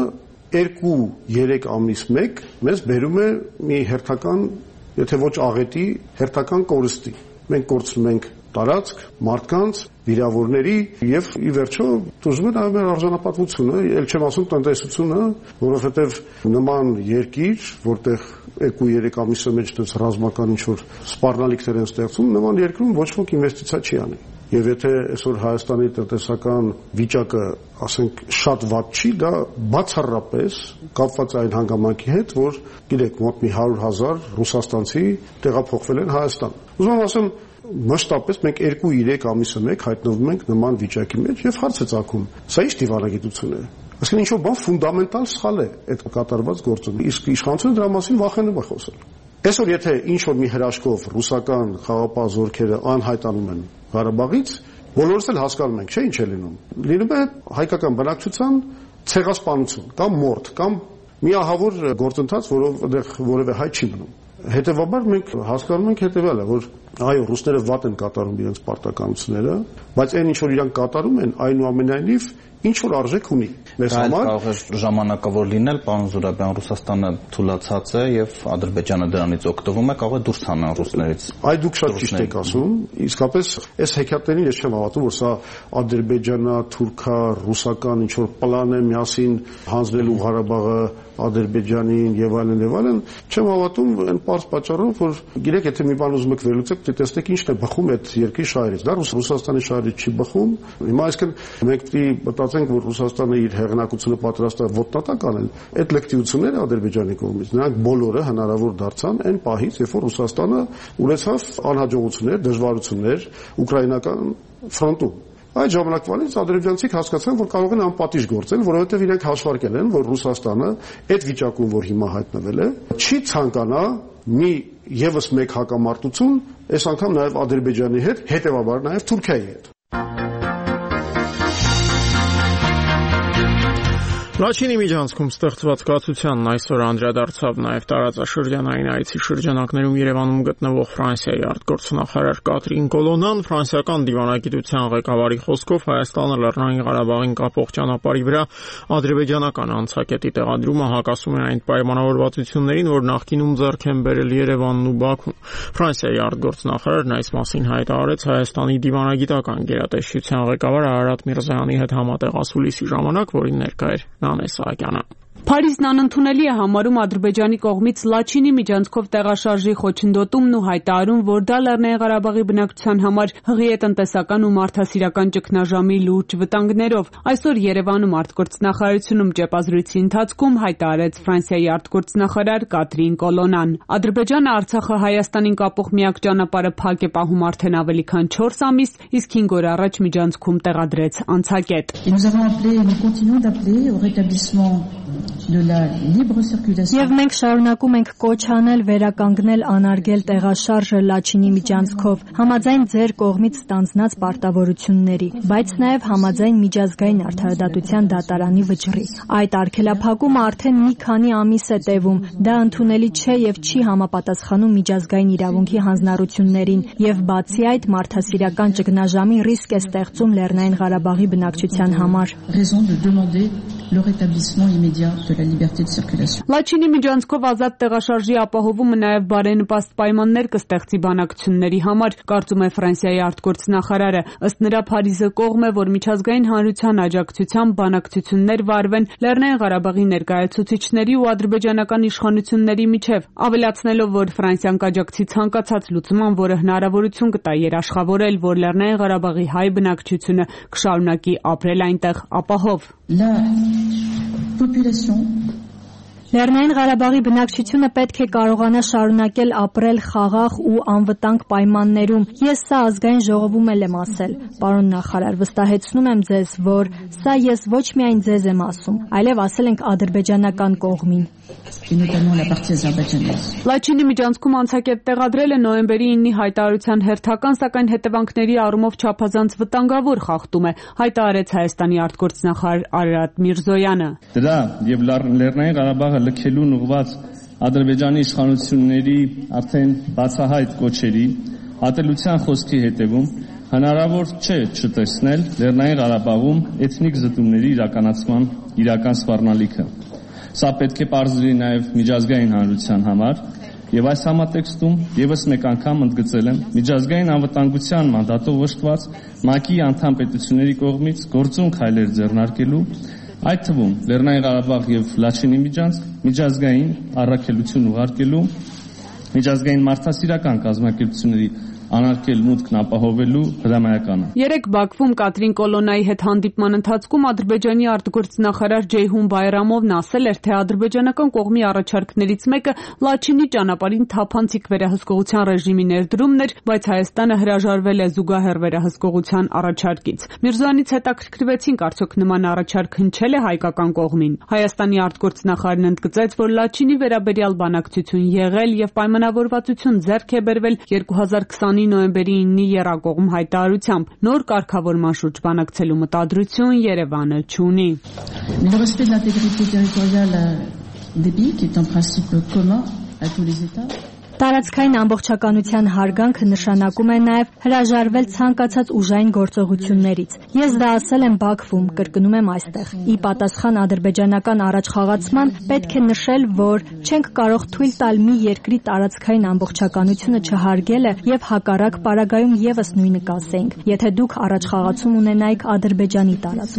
երկու-երեք ամիս մեկ մեզ բերում է մի հերթական, եթե ոչ աղետի, հերթական կորստի։ Մենք կորցնում ենք տարածք, մարդկանց, վիրավորների եւ ի վերջո դժում է նաեւ մեր արժանապատվությունը, ել չեմ ասում տնտեսությունը, որովհետեւ նման երկիր, որտեղ երկու-երեք ամիսը մեջ դες ռազմական ինչ-որ սպառնալիքներ են ստեղծում, նման երկրում ոչ ոք ինվեստիցիա չի անի։ Եվ եթե այսօր Հայաստանի տնտեսական վիճակը, ասենք, շատ վատ չի, դա բացառապես կապված այն հանգամանքի հետ, որ գիտեք, մոտ մի հարյուր հազար ռուսաստանցի տեղափոխվել են Հայաստան։ Ուզում եմ ասեմ, մշտապես մենք երկու-երեք ամիսը մեկ հայտնվում ենք նման վիճակի մեջ եւ հարց է ծագում։ Սա ի՞նչ դիվանագիտություն է։ Այսինքն ինչ-որ բան ֆունդամենտալ սխալ է այդ կատարված գործում։ Իսկ իշխանությունը դրա մասին վախենում է խոսել։ Այսօր եթե ինչ-որ մի հրաշքով ռուսական խաղապահ զորքերը անհայտանում են Ղարաբաղից, բոլորս էլ հասկանում ենք, չէ՞ ինչ է լինում։ Լինում է հայկական բնակչության ցեղասպանություն կամ մորթ կամ միահավոր գործընթաց, որով որևէ հայ չի մնում։ Հետևաբար մենք հասկանում ենք հետևյալը, որ այո, ռուսները վատ են կատարում իրենց պարտականությունները, բայց այն ինչ որ իրանք կատարում են, այնուամենայնիվ ինչ որ արժեք ունի մեր համար։ Կարող է ժամանակավոր լինել, պարոն Զուրաբյան, Ռուսաստանը թուլացած է եւ Ադրբեջանը դրանից օգտվում է, կարող է դուրս հանան ռուսներից։ Այ դուք շատ ճիշտ եք ասում, իսկապես այս հեքիաթներին ես չեմ հավատում, որ սա ադրբեջանա, թուրքա, ռուսական ինչ որ պլան է միասին հանձնելու Ղարաբաղը Ադրբեջանին եւ այլն եւ այլն, չեմ հավատում այն պարզ պատճառով, որ գիտեք, եթե մի բան ուզում եք վերլուծեք, դե տեսնեք ինչն է բխում այդ երկրի շահերից։ Դա Ռուսաստանի շահերից չի բխում։ Հիմա այսինքն մենք պետք է մտածենք, որ Ռուսաստանը իր հեղինակությունը պատրաստ է ոտնատակ անել։ Այդ լեկտիվությունները Ադրբեջանի կողմից նրանք բոլորը հնարավոր դարձան այն պահից, երբ որ Ռուսաստանը ունեցավ անհաջողություններ, դժվարություններ ուկրաինական ֆրոնտում։ Այդ ժամանակվանից ադրբեջանցիք հասկացան, որ կարող են անպատիժ գործել, որովհետև իրենք հաշվարկել են, որ Ռուսաստանը այդ վիճակում, որ հիմա հայտնվել է, չի ցանկանա մի եւս մեկ հակամարտություն, այս անգամ նաեւ Ադրբեջանի հետ, հետեւաբար նաեւ Թուրքիայի հետ։ Լաչինի միջանցքում ստեղծված կացությանն այսօր անդրադարձավ նաև տարածաշրջանային այցի շրջանակներում Երևանում գտնվող Ֆրանսիայի արտգործնախարար Կատրին Կոլոնան ֆրանսիական դիվանագիտության ղեկավարի խոսքով Հայաստանը Լեռնային Ղարաբաղին կապող ճանապարհի վրա ադրբեջանական անցակետի տեղադրումը հակասում է այն պայմանավորվածություններին, որ նախկինում ձեռք են բերել Երևանն ու Բաքուն։ Ֆրանսիայի արտգործնախարարն այս մասին հայտարարեց Հայաստանի դիվանագիտական գերատեսչության ղեկավար Արարատ Միրզոյանի հետ համատեղ ասուլիսի ժամանակ, որին ներկա էր Նանե Սահակյանը։ Փարիզն անընդունելի է համարում Ադրբեջանի կողմից Լաչինի միջանցքով տեղաշարժի խոչընդոտումն ու հայտարարում, որ դա Լեռնային Ղարաբաղի բնակչության համար հղի է տնտեսական ու մարդասիրական ճգնաժամի լուրջ վտանգներով։ Այսօր Երևանում արտգործնախարարությունում ճեպազրույցի ընթացքում հայտարարեց Ֆրանսիայի արտգործնախարար Կատրին Կոլոնան։ Ադրբեջանը Արցախը Հայաստանին կապող միակ ճանապարհը փակ է պահում արդեն ավելի քան չորս ամիս, իսկ հինգ օր առաջ միջանցքում տեղադրեց անցակետ։ Եվ մենք շարունակում ենք կոչ անել վերականգնել անարգել տեղաշարժը Լաչինի միջանցքով, համաձայն ձեր կողմից ստանձնած պարտավորությունների, բայց նաև համաձայն միջազգային արդարադատության դատարանի վճռի։ Այդ արգելափակումը արդեն մի քանի ամիս է տևում, դա ընդունելի չէ եւ չի համապատասխանում միջազգային իրավունքի հանձնառություններին, եւ բացի այդ մարդասիրական ճգնաժամի ռիսկ է ստեղծում Լեռնային Ղարաբաղի բնակչության համար։ Le rétablissement immédiat de la liberté de circulation. Լաչինի միջանցքով ազատ տեղաշարժի ապահովումը նաև բարենպաստ պայմաններ կստեղծի բանակցությունների համար, կարծում է Ֆրանսիայի արտգործնախարարը։ Ըստ նրա Փարիզը կողմ է, որ միջազգային հանրության աջակցությամբ բանակցություններ վարվեն Լեռնային Ղարաբաղի ներկայացուցիչների ու ադրբեջանական իշխանությունների միջև, ավելացնելով, որ Ֆրանսիան կաջակցի ցանկացած լուծման, որը հնարավորություն կտա երաշխավորել, որ Լեռնային Ղարաբաղի հայ բնակչությունը կշարունակի ապրել այնտեղ ապահով։ Լեռնային Ղարաբաղի բնակչությունը պետք է կարողանա շարունակել ապրել խաղաղ ու անվտանգ պայմաններում։ Ես սա ազգային ժողովում եմ ասել, պարոն նախարար, վստահեցնում եմ ձեզ, որ սա ես ոչ միայն ձեզ եմ ասում, այլև ասել ենք ադրբեջանական կողմին։ Լաչինի միջանցքում անցակետ տեղադրելը նոյեմբերի իննի հայտարարության հերթական, սակայն հետևանքների առումով չափազանց վտանգավոր խախտում է, հայտարարեց Հայաստանի արտգործնախարար Արարատ Միրզոյանը։ Դրա եւ Լեռնային Ղարաբաղը լքելուն ուղղված Ադրբեջանի իշխանությունների արդեն բացահայտ կոչերի ատելության խոսքի հետևում հնարավոր չէ չտեսնել Լեռնային Ղարաբաղում էթնիկ զտումների իրականացման իրական սպառնալիքը։ Սա պետք է պարզ լինի նաև միջազգային հանրության համար, եւ այս համատեքստում եւս մեկ անգամ ընդգծել եմ միջազգային անվտանգության մանդատով վճռված ՄԱԿ-ի անդամ պետությունների կողմից գործուն քայլեր ձեռնարկելու, այդ թվում Լեռնային Ղարաբաղ եւ Լաչինի միջանցք միջազգային առաքելություն ուղարկելու, միջազգային մարդասիրական կազմակերպությունների անարգել մուտքն ապահովելու հրամայականը։ Երեկ Բաքվում Կատրին Կոլոնայի հետ հանդիպման ընթացքում Ադրբեջանի արտգործնախարար Ջեյհուն Բայրամովն ասել էր, թե ադրբեջանական կողմի առաջարկներից մեկը Լաչինի ճանապարհին թափանցիկ վերահսկողության ռեժիմի ներդրումն էր, բայց Հայաստանը հրաժարվել է զուգահեռ վերահսկողության առաջարկից։ Միրզոյանից հետաքրքրվեցինք, արդյոք նման առաջարկ հնչել է հայկական կողմին։ Հայաստանի արտգործնախարարն ընդգծեց, որ Լաչինի վերաբերյալ բանակցություն եղել եւ պայմանավորվածություն ձեռք է բերվել երկու հազար քսանի նոյեմբերի իննի եռակողմ հայտարարությամբ նոր կարգավորման շուրջ բանակցելու մտադրություն Երևանը չունի։ Le respect de l'intégrité territoriale des pays qui est un principe commun à tous les États. Տարածքային ամբողջականության հարգանքը նշանակում է նաև հրաժարվել ցանկացած ուժային գործողություններից։ Ես դա ասել եմ Բաքվում, կրկնում եմ այստեղ։ Ի պատասխան ադրբեջանական առաջխաղացման պետք է նշել, որ չենք կարող թույլ տալ մի երկրի տարածքային ամբողջականությունը չհարգելը եւ հակառակ պարագայում եւս նույնը կասեինք, եթե դուք առաջխաղացում ունենայիք Ադրբեջանի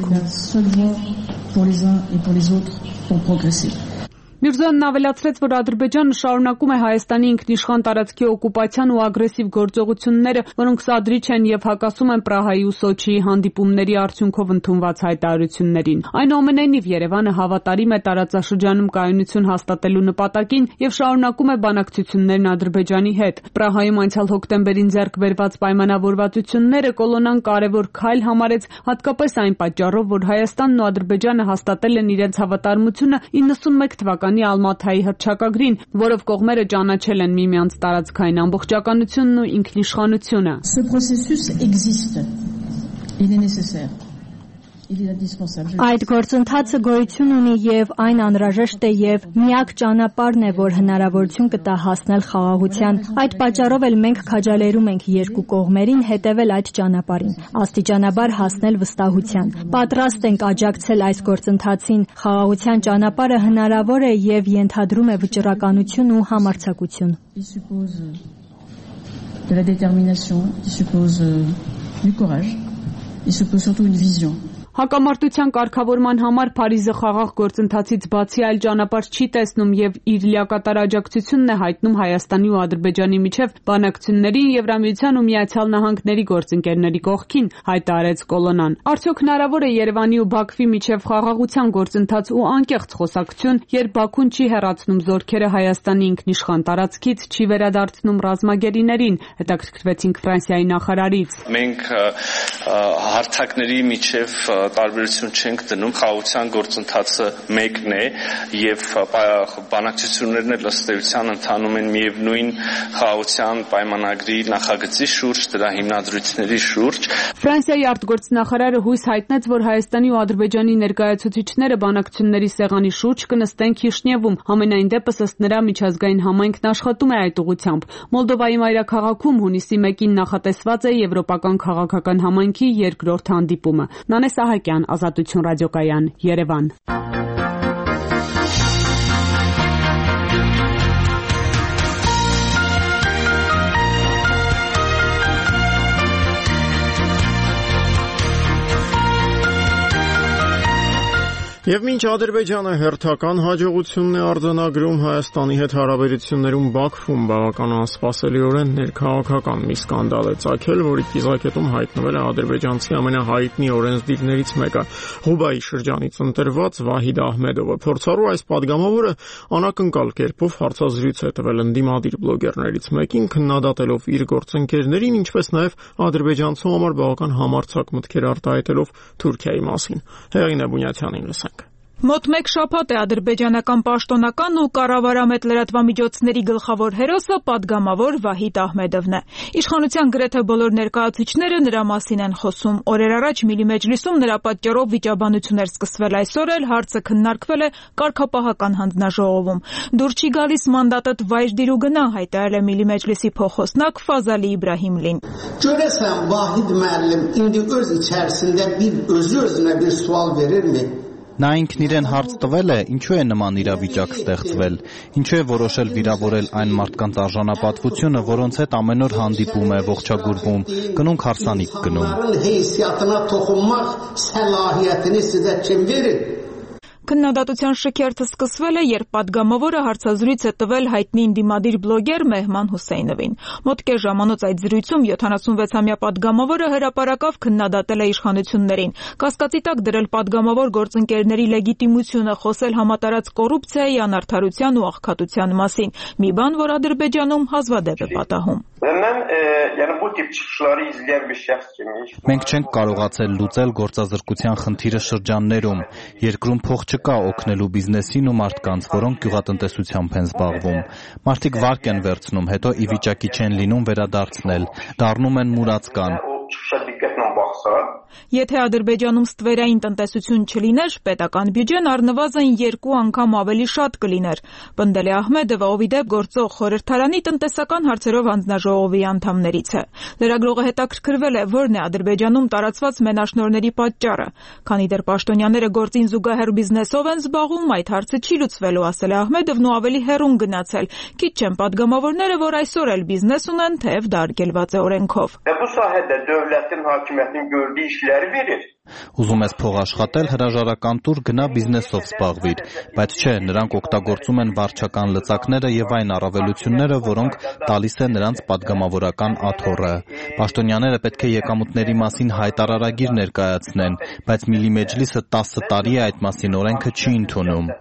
տարածքում։ Միրզոյանն ավելացրեց, որ Ադրբեջանը շարունակում է Հայաստանի ինքնիշխան տարածքի օկուպացիան ու ագրեսիվ գործողությունները, որոնք սադրիչ են եւ հակասում են Պրահայի ու Սոչիի հանդիպումների արդյունքով ընդունված հայտարարություններին։ Այնուամենայնիվ Երևանը հավատարիմ է տարածաշրջանում կայունություն հաստատելու նպատակին եւ շարունակում է բանակցություններն Ադրբեջանի հետ։ Պրահայում անցյալ հոկտեմբերին ձեռք բերված պայմանավորվածությունները Կոլոնան կարևոր քայլ համարեց, հատկապես այն պատճառով, որ Հայաստանն ու Ադրբեջանը հաստատել են իրենց հավատարմությունը իննսունմեկ թվականի Ալմաթայի հռչակագրին, որով կողմերը ճանաչել են միմյանց տարածքային ամբողջականությունն ու ինքնիշխանությունը։ Այդ գործընթացը գոյություն ունի եւ այն անհրաժեշտ է եւ միակ ճանապարհն է, որ հնարավորություն կտա հասնել խաղաղության։ Այդ պատճառով էլ մենք քաջալերում ենք երկու կողմերին հետևել այդ ճանապարհին, աստիճանաբար հասնել վստահության։ Պատրաստ ենք աջակցել այս գործընթացին։ Խաղաղության ճանապարհը հնարավոր է եւ ենթադրում է վճռականություն ու համարձակություն։ Հակամարտության կարգավորման համար Փարիզը խաղաղ գործընթացից բացի այլ ճանապարհ չի տեսնում եւ իր լիակատար աջակցությունն է հայտնում Հայաստանի ու Ադրբեջանի միջև բանակցություններին Եվրամիության ու Միացյալ Նահանգների գործընկերների կողքին, հայտարարեց Կոլոնան։ Արդյոք հնարավոր է Երևանի ու Բաքվի միջև խաղաղության գործընթաց ու անկեղծ խոսակցություն, երբ Բաքուն չի հեռացնում զորքերը Հայաստանի ինքնիշխան տարածքից, չի վերադարձնում ռազմագերիներին, հետաքրքրվեցինք Ֆրանսիայի նախարարից։ Մենք հարթակների միջև տարբերություն չենք դնում, խաղաղության գործընթացը մեկն է եւ բանակցություններն էլ ըստ էության ընթանում են միևնույն խաղաղության պայմանագրի նախագծի շուրջ, դրա հիմնադրույթների շուրջ։ Ֆրանսիայի արտգործնախարարը հույս հայտնեց, որ Հայաստանի ու Ադրբեջանի ներկայացուցիչները բանակցությունների սեղանի շուրջ կնստեն Քիշնևում։ Համենայն դեպս ըստ նրա միջազգային համայնքն աշխատում է այդ ուղղությամբ։ Մոլդովայի մայրաքաղաքում հունիսի մեկին նախատեսված է Եվրոպական քաղաքական համայնքի երկրորդ հանդիպումը։ Նանե Սահակյան, Ազատություն ռադիոկայան, Երևան։ Եվ մինչ Ադրբեջանը հերթական հաջողությունն է արձանագրում Հայաստանի հետ հարաբերություններում Բաքվում բավական անսպասելիորեն ներքաղաքական մի սկանդալ է ծագել, որի կիզակետում հայտնվել է ադրբեջանցի ամենահայտնի օրենսդիրներից մեկը, Ղուբայի շրջանից ընտրված Վահիդ Ահմեդովը։ Փորձառու այս падգամավորը անակնկալ կերպով հարցազրույց է տվել ընդդիմադիր բլոգերներից մեկին, քննադատելով իր գործընկերներին, ինչպես նաև ադրբեջանցու համար բավական համարձակ մտքեր արտահայտելով Թուրքիայի մասին։ Հեղինե Բունյաթյանին լսենք։ Մոտ մեկ շաբաթ է ադրբեջանական պաշտոնական ու կառավարամետ լրատվամիջոցների գլխավոր հերոսը падգամավոր Վահիդ Ահմեդովն է։ Իշխանության գրեթե բոլոր ներկայացուցիչները նրա մասին են խոսում։ Օրեր առաջ Միլի Մեջլիսում նրա պատճառով վիճաբանություն էր սկսվել, այսօր էլ հարցը քննարկվել է կարգապահական հանձնաժողովում։ Դուր չի գալիս մանդատդ վայր դիր ու գնա, հայտարարել է Միլի Մեջլիսի փոխոսնակ Ֆազալի Իբրահիմլին։ Görəsən Vahid müəllim indi öz içərisində bir özü özünə bir sual verirmi? Նա ինքն իրեն հարց տվել է, ինչու է նման իրավիճակ ստեղծվել, ինչու է որոշել վիրավորել այն մարդկանց արժանապատվությունը, որոնց հետ ամեն օր հանդիպում է, ողջագուրվում, կնունք հարսանիք գնում։ Քննադատության շքերթը սկսվել է, երբ падգամավորը հարցազրույց է տվել հայտնի ընդդիմադիր բլոգեր Մեհման Հուսեյնովին։ Մոտ կես ժամանոց այդ զրույցում յոթանասունվեցամյա падգամավորը հրապարակավ քննադատել է իշխանություններին, կասկածի տակ դրել падգամավոր գործընկերների լեգիտիմությունը, խոսել համատարած կոռուպցիայի, անարդարության ու աղքատության մասին, մի բան, որ Ադրբեջանում հազվադեպ է պատահում։ Մենք չենք կարողացել լուծել գործազրկության խնդիրը շրջաններում, երկրում փող չկա օգնելու բիզնեսին ու մարդկանց, որոնք գյուղատնտեսությամբ են զբաղվում։ Մարդիկ վարկ են վերցնում, հետո ի վիճակի չեն լինում վերադարձնել, դառնում են մուրացկան։ համակցան։ Եթե Ադրբեջանում ստվերային տնտեսություն չլիներ, պետական բյուջեն առնվազն երկու անգամ ավելի շատ կլիներ, պնդել է Ահմեդովը, ով ի դեպ գործող խորհրդարանի տնտեսական հարցերով հանձնաժողովի անդամներից է։ Լրագրողը հետաքրքրվել է, որն է Ադրբեջանում տարածված մենաշնորհների պատճառը, քանի դեռ պաշտոնյաները գործին զուգահեռ բիզնեսով են զբաղվում, այդ հարցը չի լուծվելու, ասել է Ահմեդովն ու ավելի հեռուն գնացել։ Քիչ չեն պատգամավորները, որ այսօր էլ բիզնես ունեն, թեև դա արգելված է օրենքով։ Bu sahədə dövlətin, hakimiyyətin gördüyü işləri verir. Ուզում ես փող աշխատել, հրաժարական տուր գնա բիզնեսով զբաղվիր, բայց չէ, նրանք օգտագործում են վարչական լծակները եւ այն առավելությունները, որոնք տալիս է նրանց падգամավորական աթոռը։ Պաշտոնյաները պետք է եկամուտների մասին հայտարարագիր ներկայացնեն, բայց Միլի Մեջլիսը տասը տարի է այդ մասին օրենքը չի ընդունում։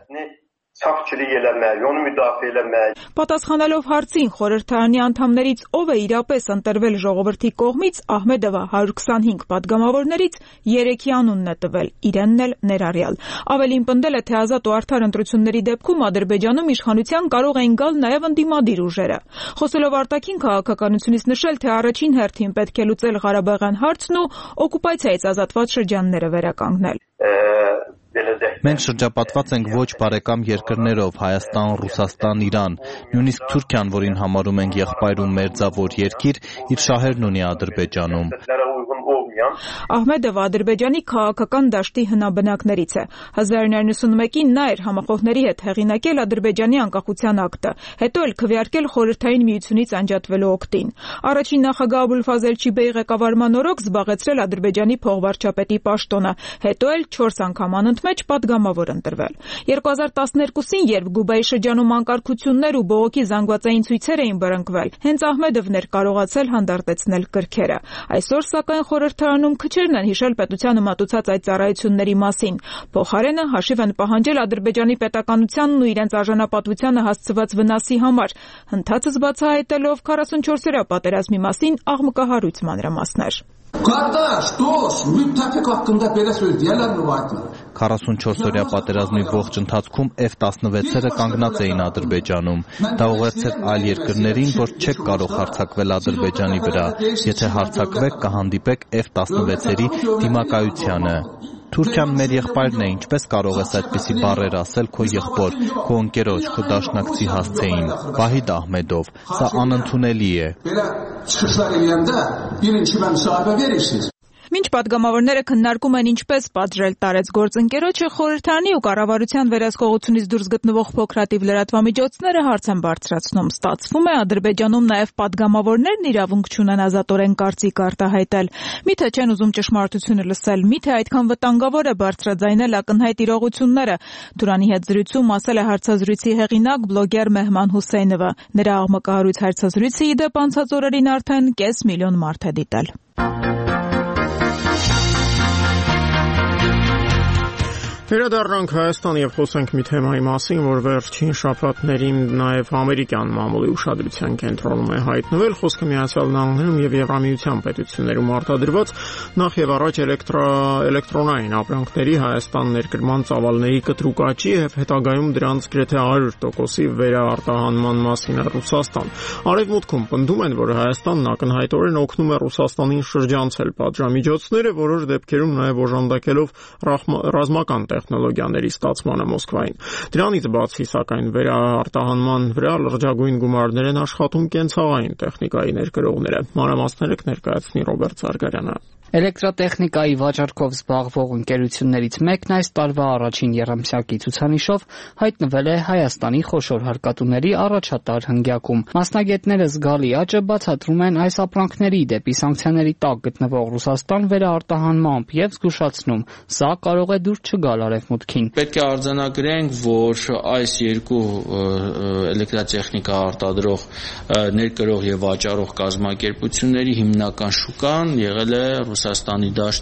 Պատասխանելով հարցին խորհրդարանի անդամներից ով է իրապես ընտրվել ժողովրդի կողմից, Ահմեդովը հարյուր քսանհինգ падգամավորներից երեքի անունն է տվել, իրենն էլ ներառյալ։ Ավելին պնդել է, թե ազատ ու արդար ընտրությունների դեպքում Ադրբեջանում իշխանության կարող էին գալ նաև ընդդիմադիր ուժերը։ Խոսելով արտաքին քաղաքականությունից նշել, թե առաջին հերթին պետք է լուծել Ղարաբաղյան հարցն ու օկուպացիայից ազատված շրջանները վերականգնել։ Մենք շրջապատված ենք ոչ բարեկամ երկրներով՝ Հայաստան, Ռուսաստան, Իրան, նույնիսկ Թուրքիան, որին համարում ենք եղբայր ու մերձավոր երկիր, իր շահերն ունի Ադրբեջանում։ Ահմեդովը Ադրբեջանի քաղաքական դաշտի հնաբնակներից է։ հազար նույնսուն նվեցին նա էր համախոհների հետ հեղինակել Ադրբեջանի անկախության ակտը, հետո էլ քվեարկել Խորհրդային Միությունից անջատվելու օգտին։ Առաջին նախագահ Աբուլֆազլ Էլչիբեյի ղեկավարման օրոք զբաղեցրել Ադրբեջանի փողվարչապետի պաշտոնը, հետո էլ չորս անգամ անընդմեջ падգամավոր ընտրվել։ երկու հազար տասներկուսին, երբ Գուբայի շրջանում անկարգություններ ու բողոքի զանգվածային ցույցեր էին բռնկվել, հենց Ահմեդովն էր կարողացել հանդարտեցնել կրքերը։ Այսօր, սակայն, խորհրդարանում քչերն են հիշել պետությանը մատուցած այդ ծառայությունների մասին։ Փոխարենը հաշիվ են պահանջել Ադրբեջանի պետականությանն ու իրենց արժանապատվությանը հասցված վնասի համար, հնդածս բացահայտելով քառասունչորսօրյա պատերազմի մասին աղմկահարույց մանրամասներ։ քառասունչորսօրյա պատերազմի ողջ ընթացքում Էֆ տասնվեցերը կանգնած էին Ադրբեջանում։ Դա ուղերձ այլ երկրներին, որ չեք կարող հարձակվել Ադրբեջանի վրա։ Եթե հարձակվեք, կհանդիպեք Էֆ տասնվեցերի դիմակայությանը։ Թուրքիան մեր եղբայրն է, ինչպես կարող ես այդպիսի բառեր ասել քո եղբոր, քո ընկերոջ, քո դաշնակցի հասցեին։ Վահիդ Ահմեդով, սա անընդունելի է։ Մինչ падգամավորները քննարկում են ինչպես պատժել տարեց գործընկերոջը, խորհրդարանի ու կառավարության վերահսկողությունից դուրս գտնվող փոքրաթիվ լրատվամիջոցները հարց են բարձրացնում։ Ստացվում է Ադրբեջանում նաև падգամավորներն իրավունք չունեն ազատորեն կարծիք արտահայտել։ Միթե չեն ուզում ճշմարտությունը լսել, միթե այդքան վտանգավոր է բարձրաձայնել ակնհայտ իրողությունները։ Թուրանի հետ զրույցում ասել է հարցազրույցի հեղինակ բլոգեր Մեհման Հուսեյնովը։ Նրա աղմկահարույց հարցազրույցը ի դեպ անցած օրերին արդեն կես միլիոն մարդ է դիտել։ Վերադառնանք Հայաստան եւ խոսենք մի թեմայի մասին, որ վերջին շաբաթներին նաեւ ամերիկյան մամուլի ուշադրության կենտրոնում է հայտնվել։ Խոսքը Միացյալ Նահանգներում եւ Եվրամիության պետություններում արտադրված նախ եւ առաջ էլեկտրոնային ապրանքների Հայաստան ներկրման ծավալների կտրուկ աճի եւ հետագայում դրանց գրեթե հարյուր տոկոսի վերաարտահանման մասին է Ռուսաստան։ Արևմուտքում պնդում են, որ Հայաստանն ակնհայտորեն օգնում է Ռուսաստանին շրջանցել պատժամիջոցները, որոշ դեպքերում նաեւ օժանդակելով ռազմական տեխնոլոգիաների ստացմանը Մոսկվային։ Դրանից բացի, սակայն, վերաարտահանման վրա լրջագույն գումարներ են աշխատում կենցաղային տեխնիկայի ներկրողները։ Մանրամասները կներկայացնի Ռոբերտ Զարգարյանը։ Էլեկտրատեխնիկայի վաճառքով զբաղվող ընկերություններից մեկն այս տարվա առաջին եռամսյակի ցուցանիշով հայտնվել է Հայաստանի խոշոր հարկատուների առաջատար հնգյակում։ Մասնագետները զգալի աճը բացատրում են այս ապրանքների դեպի սանկցիաների տակ գտնվող Ռուսաստան վերաարտահանմամբ եւ զգուշացնում, սա կարող է դուր չգալ Արևմուտքին։ Պետք է արձանագրենք, որ այս երկու էլեկտրատեխնիկա արտադրող, ներկրող եւ վաճառող կազմակերպությունների հիմնական շուկան եղել է Ռուսաստանի Դաշնությունը։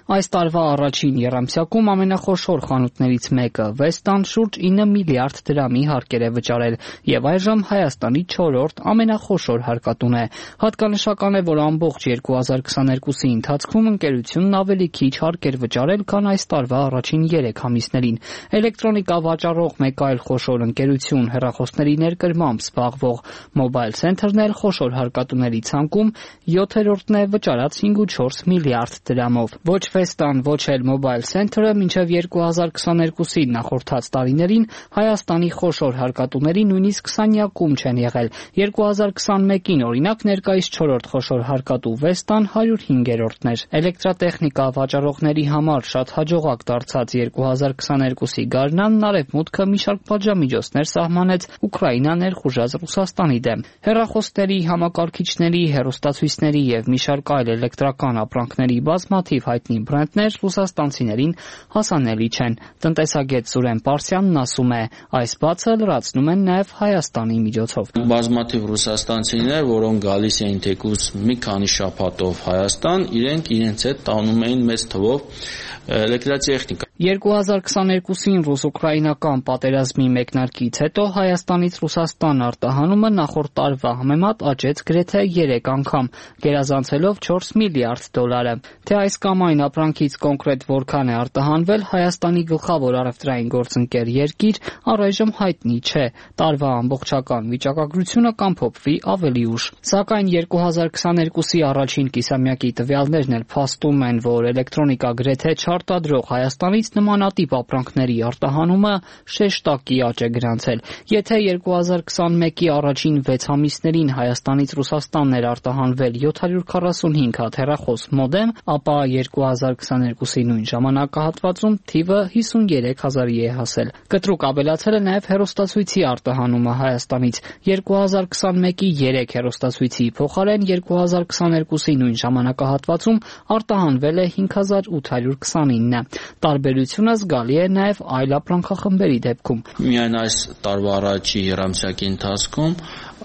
Այս տարվա առաջին եռամսյակում ամենախոշոր խանութներից մեկը Վեստան շուրջ ինը միլիարդ դրամի հարկեր է վճարել եւ այժմ Հայաստանի չորրորդ ամենախոշոր հարկատուն է։ Հատկանշական է, որ ամբողջ երկու հազար քսաներկուսի ընթացքում ընկերությունն ավելի քիչ հարկ էր վճարել, քան այս տարվա առաջին երեք ամիսներին։ Էլեկտրոնիկա վաճառող մեկ այլ խոշոր ընկերություն, հեռախոսների ներկրմամբ զբաղվող Mobile Center-ն էլ խոշոր հարկատուների ցանկում յոթերորդն է վճարած հինգ ու չորս միլիարդ դրամով։ Ոչ Վեստան, ոչ էլ Mobile Center-ը մինչև երկու հազար քսաներկուսի նախորդած տարիներին Հայաստանի խոշոր հարկատուների նույնիսկ քսանյակում չեն եղել։ երկու հազար քսանմեկին օրինակ ներկայիս չորրորդ խոշոր հարկատու Վեստան հարյուր հինգերորդն էր։ Էլեկտրատեխնիկա վաճառողների համար շատ հաջողակ դարձած երկու հազար քսաներկուսի գարնանն արևմուտքը մի շարք պատժամիջոցներ սահմանեց Ուկրաինա ներխուժած Ռուսաստանի դեմ։ Հեռախոսների, համակարգիչների, հեռուստացույցների եւ մի շարք այլ էլեկտրական ապրանքների բազմաթիվ հայտնի բրենդներ ռուսաստանցիներին հասանելի չեն։ Տնտեսագետ Սուրեն Պարսյանն ասում է, այս բացը լրացնում են նաեւ Հայաստանի միջոցով։ Բազմաթիվ ռուսաստանցիներ, որոնք գալիս էին թեկուզ մի քանի շաբաթով Հայաստան, իրենք իրենց հետ տանում էին մեծ թվով էլեկտրատեխնիկա։ երկու հազար քսաներկուսին ռուս-ուկրաինական պատերազմի մեկնարկից հետո Հայաստանից Ռուսաստան արտահանումը նախորդ տարվա համեմատ աճեց գրեթե երեք անգամ, գերազանցելով չորս միլիարդ դոլարը։ Թե այս կամ այն ապրանքից կոնկրետ որքան է արտահանվել Հայաստանի գլխավոր առևտրային գործընկեր երկիր, առայժմ հայտնի չէ։ Տարվա ամբողջական վիճակագրությունը կամփոփվի ավելի ուշ։ Սակայն երկու հազար քսաներկուսի առաջին կիսամյակի տվյալներն էլ փաստում են, որ էլեկտրոնիկա գրեթե չարտադրող Հայաստանից նմանատիպ ապրանքների արտահանումը շեշտակի աճ է գրանցել։ Եթե երկու հազար քսանմեկի առաջին վեց ամիսներին Հայաստանից Ռուսաստանն էր արտահանվել յոթ հարյուր քառասունհինգ հատ հեռախոս մոդեմ, ապա երկու հազար քսաներկուսի նույն ժամանակահատվածում թիվը հիսունյերեք հազարի է հասել։ Կտրուկ ավելացել է նաև հեռուստացույցի արտահանումը Հայաստանից։ երկու հազար քսանմեկի երեք հեռուստացույցի փոխարեն երկու հազար քսաներկուսի նույն ժամանակահատվածում արտահանվել է հինգ հազար ութ հարյուր քսանինը։ Տարբերությունը զգալի է նաև այլ ապրանքախմբերի դեպքում։ Միայն այս տարվա առաջի եռամսյակի ընթացքում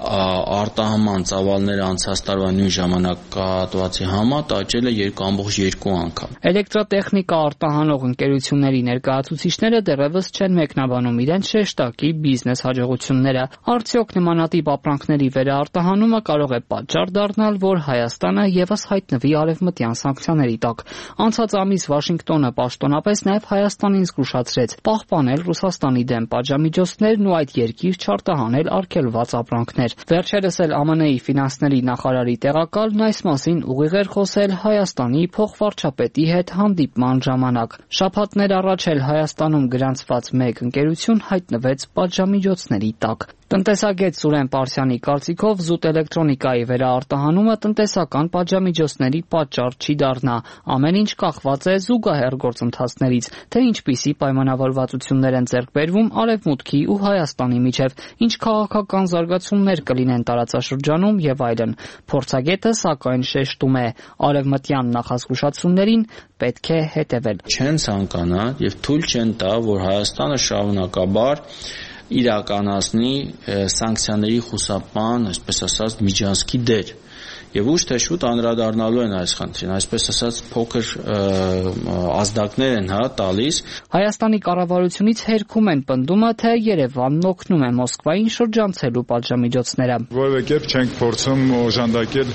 արտահանման ծավալները անցած տարվա նույն ժամանակահատվածի համեմատ աճել է երկու ամբողջ երկու անգամ։ Էլեկտրատեխնիկա արտահանող ընկերությունների ներկայացուցիչները դեռևս չեն մեկնաբանում իրենց շեշտակի բիզնես հաջողությունները։ Արդյոք նմանատիպ ապրանքների վերարտահանումը կարող է պատճառ դառնալ, որ Հայաստանը եւս հայտնվի արևմտյան սանկցիաների տակ։ Անցած ամիս Վաշինգտոնը պաշտոնապես նաև Հայաստանին զգուշացրեց պահպանել Ռուսաստանի դեմ պատժամիջոցներն ու այդ երկիր չարտահանել արգելված ապրանքներ։ Վերջերս էլ Ամն Ի ֆինանսների նախարարի տեղակալն այս մասին ուղիղ էր խոսել Հայաստանի փոխվարչապետի հետ հանդիպման ժամանակ։ Շաբաթներ առաջ էլ Հայաստանում գրանցված մեկ ընկերություն հայտնվեց պատժամիջոցների տակ։ Տնտեսագետ Սուրեն Պարսյանի կարծիքով զուտ էլեկտրոնիկայի վերարտահանումը տնտեսական պատժամիջոցների պատճառ չի դառնա։ Ամեն ինչ կախված է զուգահեռ գործընթացներից, թե ինչպիսի պայմանավորվածություններ են ձեռք բերվում Արևմուտքի ու Հայաստանի միջև, ինչ քաղաքական զարգացումներ կլինեն տարածաշրջանում եւ այլն։ Փորձագետը սակայն շեշտում է, արևմտյան նախազգուշացումներին պետք է հետևել։ Չեն ցանկանա եւ թույլ չեն տա, որ Հայաստանը շարունակաբար իրականացնի սանկցիաների խուսափման, այսպես ասած, միջանցքի դեր։ Եվ ուշ թե շուտ անդրադառնալու են այս խնդրին, այսպես ասած փոքր ազդակներ են հա տալիս։ Հայաստանի կառավարությունից հերքում են պնդումը, թե Երևանն օգնում է Մոսկվային շրջանցելու պատժամիջոցները։ Որևէ կերպ չենք փորձում օժանդակել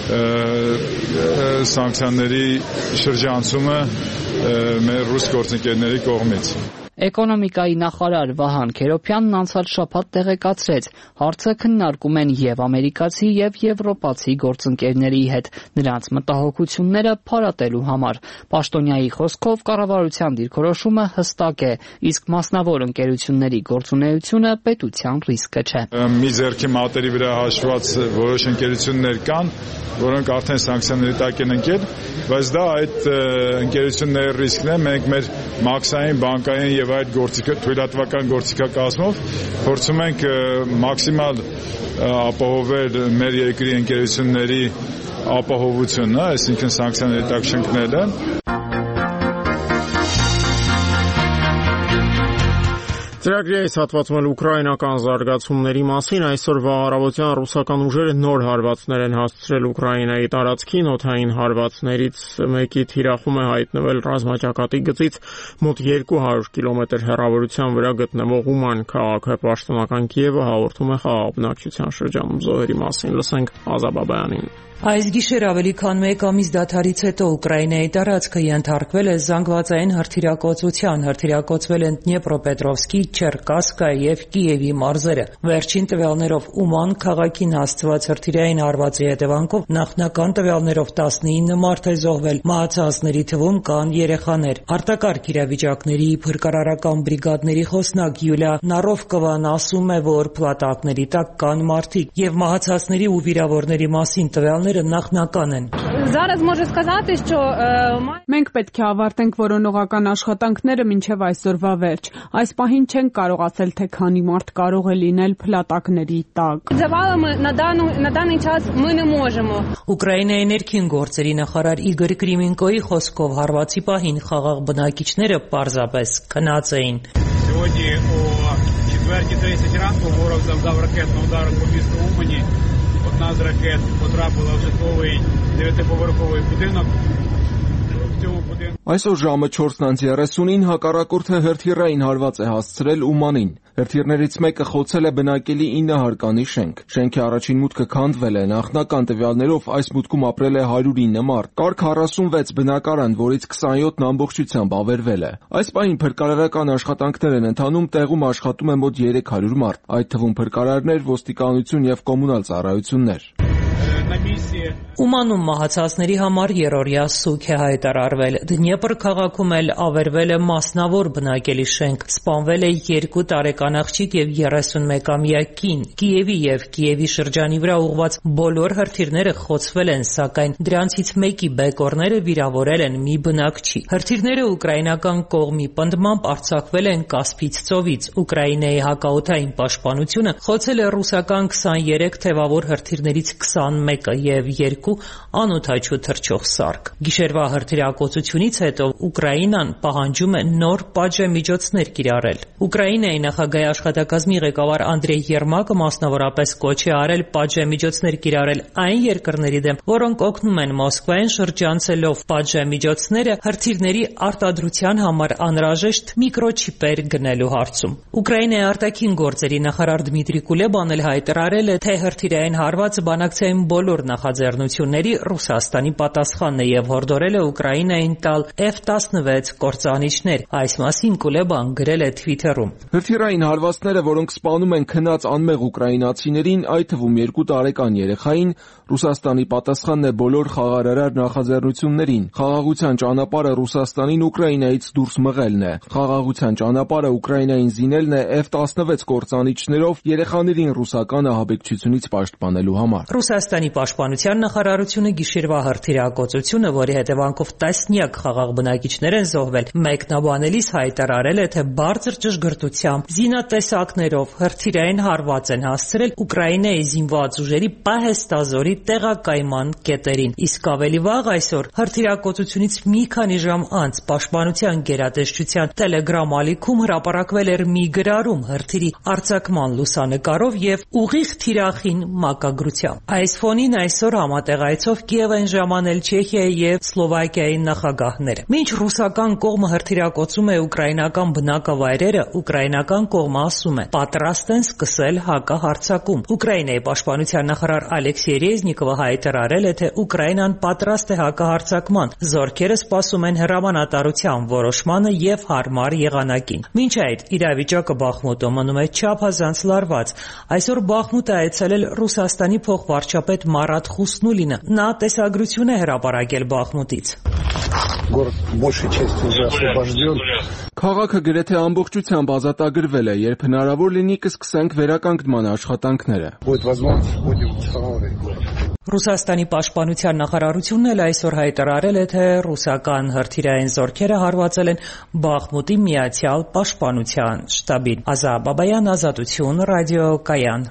սանկցիաների շրջանցումը մեր ռուս գործընկերների կողմից։ Էկոնոմիկայի նախարար Վահան Քերոփյանն անցած շաբաթ տեղեկացրեց, հարցը քննարկում են եւ ամերիկացի եւ եվրոպացի գործընկերների հետ, նրանց մտահոգությունները փարատելու համար։ Պաշտոնյայի խոսքով կառավարության դիրքորոշումը հստակ է, իսկ մասնավոր ընկերությունների գործունեությունը պետության ռիսկը չէ։ Մի ձեռքի մատերի վրա հաշված որոշ ընկերություններ կան, որոնք արդեն սանկցիաների տակ են ընկել, բայց դա այդ ընկերությունների ռիսկն է։ Մենք մեր մաքսային, բանկային եւ այդ գործիքը թույլատվական գործիքակազմով փորձում ենք մաքսիմալ ապահովել մեր երկրի ընկերությունների ապահովությունը, այսինքն սանկցիաների տակ չընկնելը։ Ծրագրի այս հատվածում էլ ուկրաինական զարգացումների մասին այսօրվա առավոտյան ռուսական ուժերը նոր հարվածներ են հասցրել Ուկրաինայի տարածքին, օդային հարվածներից մեկի թիրախում է հայտնվել ռազմաճակատի գծից մոտ երկու հարյուր կիլոմետր հեռավորության վրա գտնվող Ուման քաղաքը։ Պաշտոնական Կիևը հաղորդում է խաղաղ բնակչության շրջանում զոհերի մասին։ Լսենք Ազաբաբայանին։ Այս գիշեր ավելի քան մեկ ամիս դադարից հետո Ուկրաինայի տարածքը ենթարկվել է զանգվածային հրթիռակոծության, հրթիռակոծվել են Դնեպրոպետրովսկի, Չերկասկա եւ Կիևի մարզերը։ Վերջին տվյալներով Ուման քաղաքին հասցված հրթիռային հարվածի հետևանքով նախնական տվյալներով տասնինը մարդ է զոհվել, մահացածների թվում կան երեխաներ։ Արտակարգ իրավիճակների փրկարարական բրիգադների խոսնակ Յուլիա Նարովկովան ասում է, որ փլատակների տակ կան մարդիկ եւ մահացածների ու վիրավորների մասին տվյալները նախնական են։ Մենք պետք է ավարտենք որոնողական աշխատանքները մինչև այսօրվա վերջ։ Այս պահին չենք կարողացել, թե քանի մարդ կարող է լինել փլատակների տակ։ Ուկրաինայի ներքին գործերի նախարար Իգոր Կրիմենկոյի խոսքով հարվածի пահին խաղաղ бնակիչները պարզապես քնած էին։ Одна з ракет потрапила в житловий дев'ятиповерховий будинок. Այսօր ժամը չորսն երեսունին հակառակորդը հրթիռային հարված է հասցրել Ումանին։ Հրթիռներից մեկը խոցել է բնակելի ինը հարկանի շենք։ Շենքի առաջին մուտքը քանդվել է, նախնական տվյալներով այս մուտքում ապրել է հարյուր ինը մարդ։ Կար քառասունվեց բնակարան, որից քսանյոթն ամբողջությամբ ավերվել է։ Այս պահին փրկարարական աշխատանքներ են ընթանում, տեղում աշխատում է մոտ երեք հարյուր մարդ, այդ թվում փրկարարներ, ոստիկանություն եւ կոմունալ ծառայություններ։ Ումանում մահացածների համար երրորդյա սուգ է հայտարարվել։ Դնեպր քաղաքում էլ ավերվել է մասնավոր բնակելի շենք, սպանվել է երկու տարեկան աղջիկ եւ երեսունմեկամյա կին։ Կիևի եւ Կիևի շրջանի վրա ուղղված բոլոր հրթիռները խոցվել են, սակայն դրանցից մեկի բեկորները վիրավորել են մի բնակչի։ Հրթիռները ուկրաինական կողմի պնդմամբ արձակվել են Կասպից ծովից։ Ուկրաինայի հակաօդային պաշտպանությունը խոցել է ռուսական քսաներեք թևավոր հրթիռներից քսանմեկը եւ երկու անօդաչու թռչող սարք։ Գիշերվա հրթիռակոծությունից հետո Ուկրաինան պահանջում է նոր պատժամիջոցներ կիրառել։ Ուկրաինայի նախագահի աշխատակազմի ղեկավար Անդրեյ Երմակը մասնավորապես կոչ է արել պատժամիջոցներ կիրառել այն երկրների դեմ, որոնք օգնում են Մոսկվային շրջանցելով պատժամիջոցները հրթիռների արտադրության համար անհրաժեշտ միկրոչիպեր գնելու հարցում։ Ուկրաինայի արտաքին գործերի նախարար Դմիտրի Կուլեբան էլ հայտարարել է, թե հրթիռային հարվածը բանակցային բոլոր նախաձեռնությունների Ռուսաստանի պատասխանն է եւ հորդորել է Ուկրաինային տալ Էֆ տասնվեց կործանիչներ։ Այս մասին Կուլեբան գրել է Թվիթերում։ Հրթիռային հարվածները, որոնք սպանում են քնած անմեղ ուկրաինացիներին, այդ թվում երկու տարեկան երեխային, Ռուսաստանի պատասխանն է բոլոր խաղաղարար նախաձեռնություններին։ Խաղաղության ճանապարհը Ռուսաստանին Ուկրաինայից դուրս մղելն է։ Խաղաղության ճանապարհը Ուկրաինային զինելն է Էֆ տասնվեց կործանիչներով երեխաներին ռուսական ահաբեկչությունից պաշտպանելու համար։ Ռուսաստանի պաշտպանության նախարարությունը գիշերվա հրթիռակոծությունը, որի հետևանքով տասնյակ խաղաղ բնակիչներ են զոհվել, մեկնաբանելիս հայտարարել է, թե բարձր ճշգրտությամբ զինատեսակներով հրթիռային հարված են հասցրել Ուկրաինայի զինված ուժերի պահեստազորի տեղակայման կետերին։ Իսկ ավելի վաղ այսօր հրթիռակոծությունից մի քանի ժամ անց պաշտպանության գերատեսչության Telegram ալիքում հրապարակվել էր մի գրառում հրթիռի արձակման լուսանկարով եւ ուղիղ թիրախին մակագրությամբ։ Այս ֆոնին այսօր համատեղ այցով Կիև են ժամանել Չեխիայի եւ Սլովակիայի նախագահները։ Մինչ ռուսական կողմը հրթիռակոծում է ուկրաինական բնակավայրերը, ուկրաինական կողմը ասում է՝ պատրաստ են սկսել հակահարձակում։ Ուկրաինայի պաշտպանության նախարար Ալեքսեյ Ռեզնիկովը հայտարարել է, թե Ուկրաինան պատրաստ է հակահարձակման, զորքերը սպասում են հրամանատարության որոշմանը եւ հարմար եղանակին։ Մինչ այդ իրավիճակը Բախմուտում մնում է չափազանց լարված։ Այսօր Բախմուտ է այցելել Ռուսաստանի փոխվարչապետ Մարատ Խուսնուլինը։ Նա տեսագրություն է հրապարակել Բախմուտից։ Քաղաքը գրեթե ամբողջությամբ ազատագրվել է, երբ հնարավոր լինի կսկսենք վերականգնման աշխատանքները։ Ռուսաստանի պաշտպանության նախարարությունն էլ այսօր հայտարարել է, թե ռուսական հրթիռային զորքերը հարվածել են Բախմուտի միացյալ պաշտպանության շտաբին։ Ազա Բաբայան, Ազատություն, ռադիոկայան։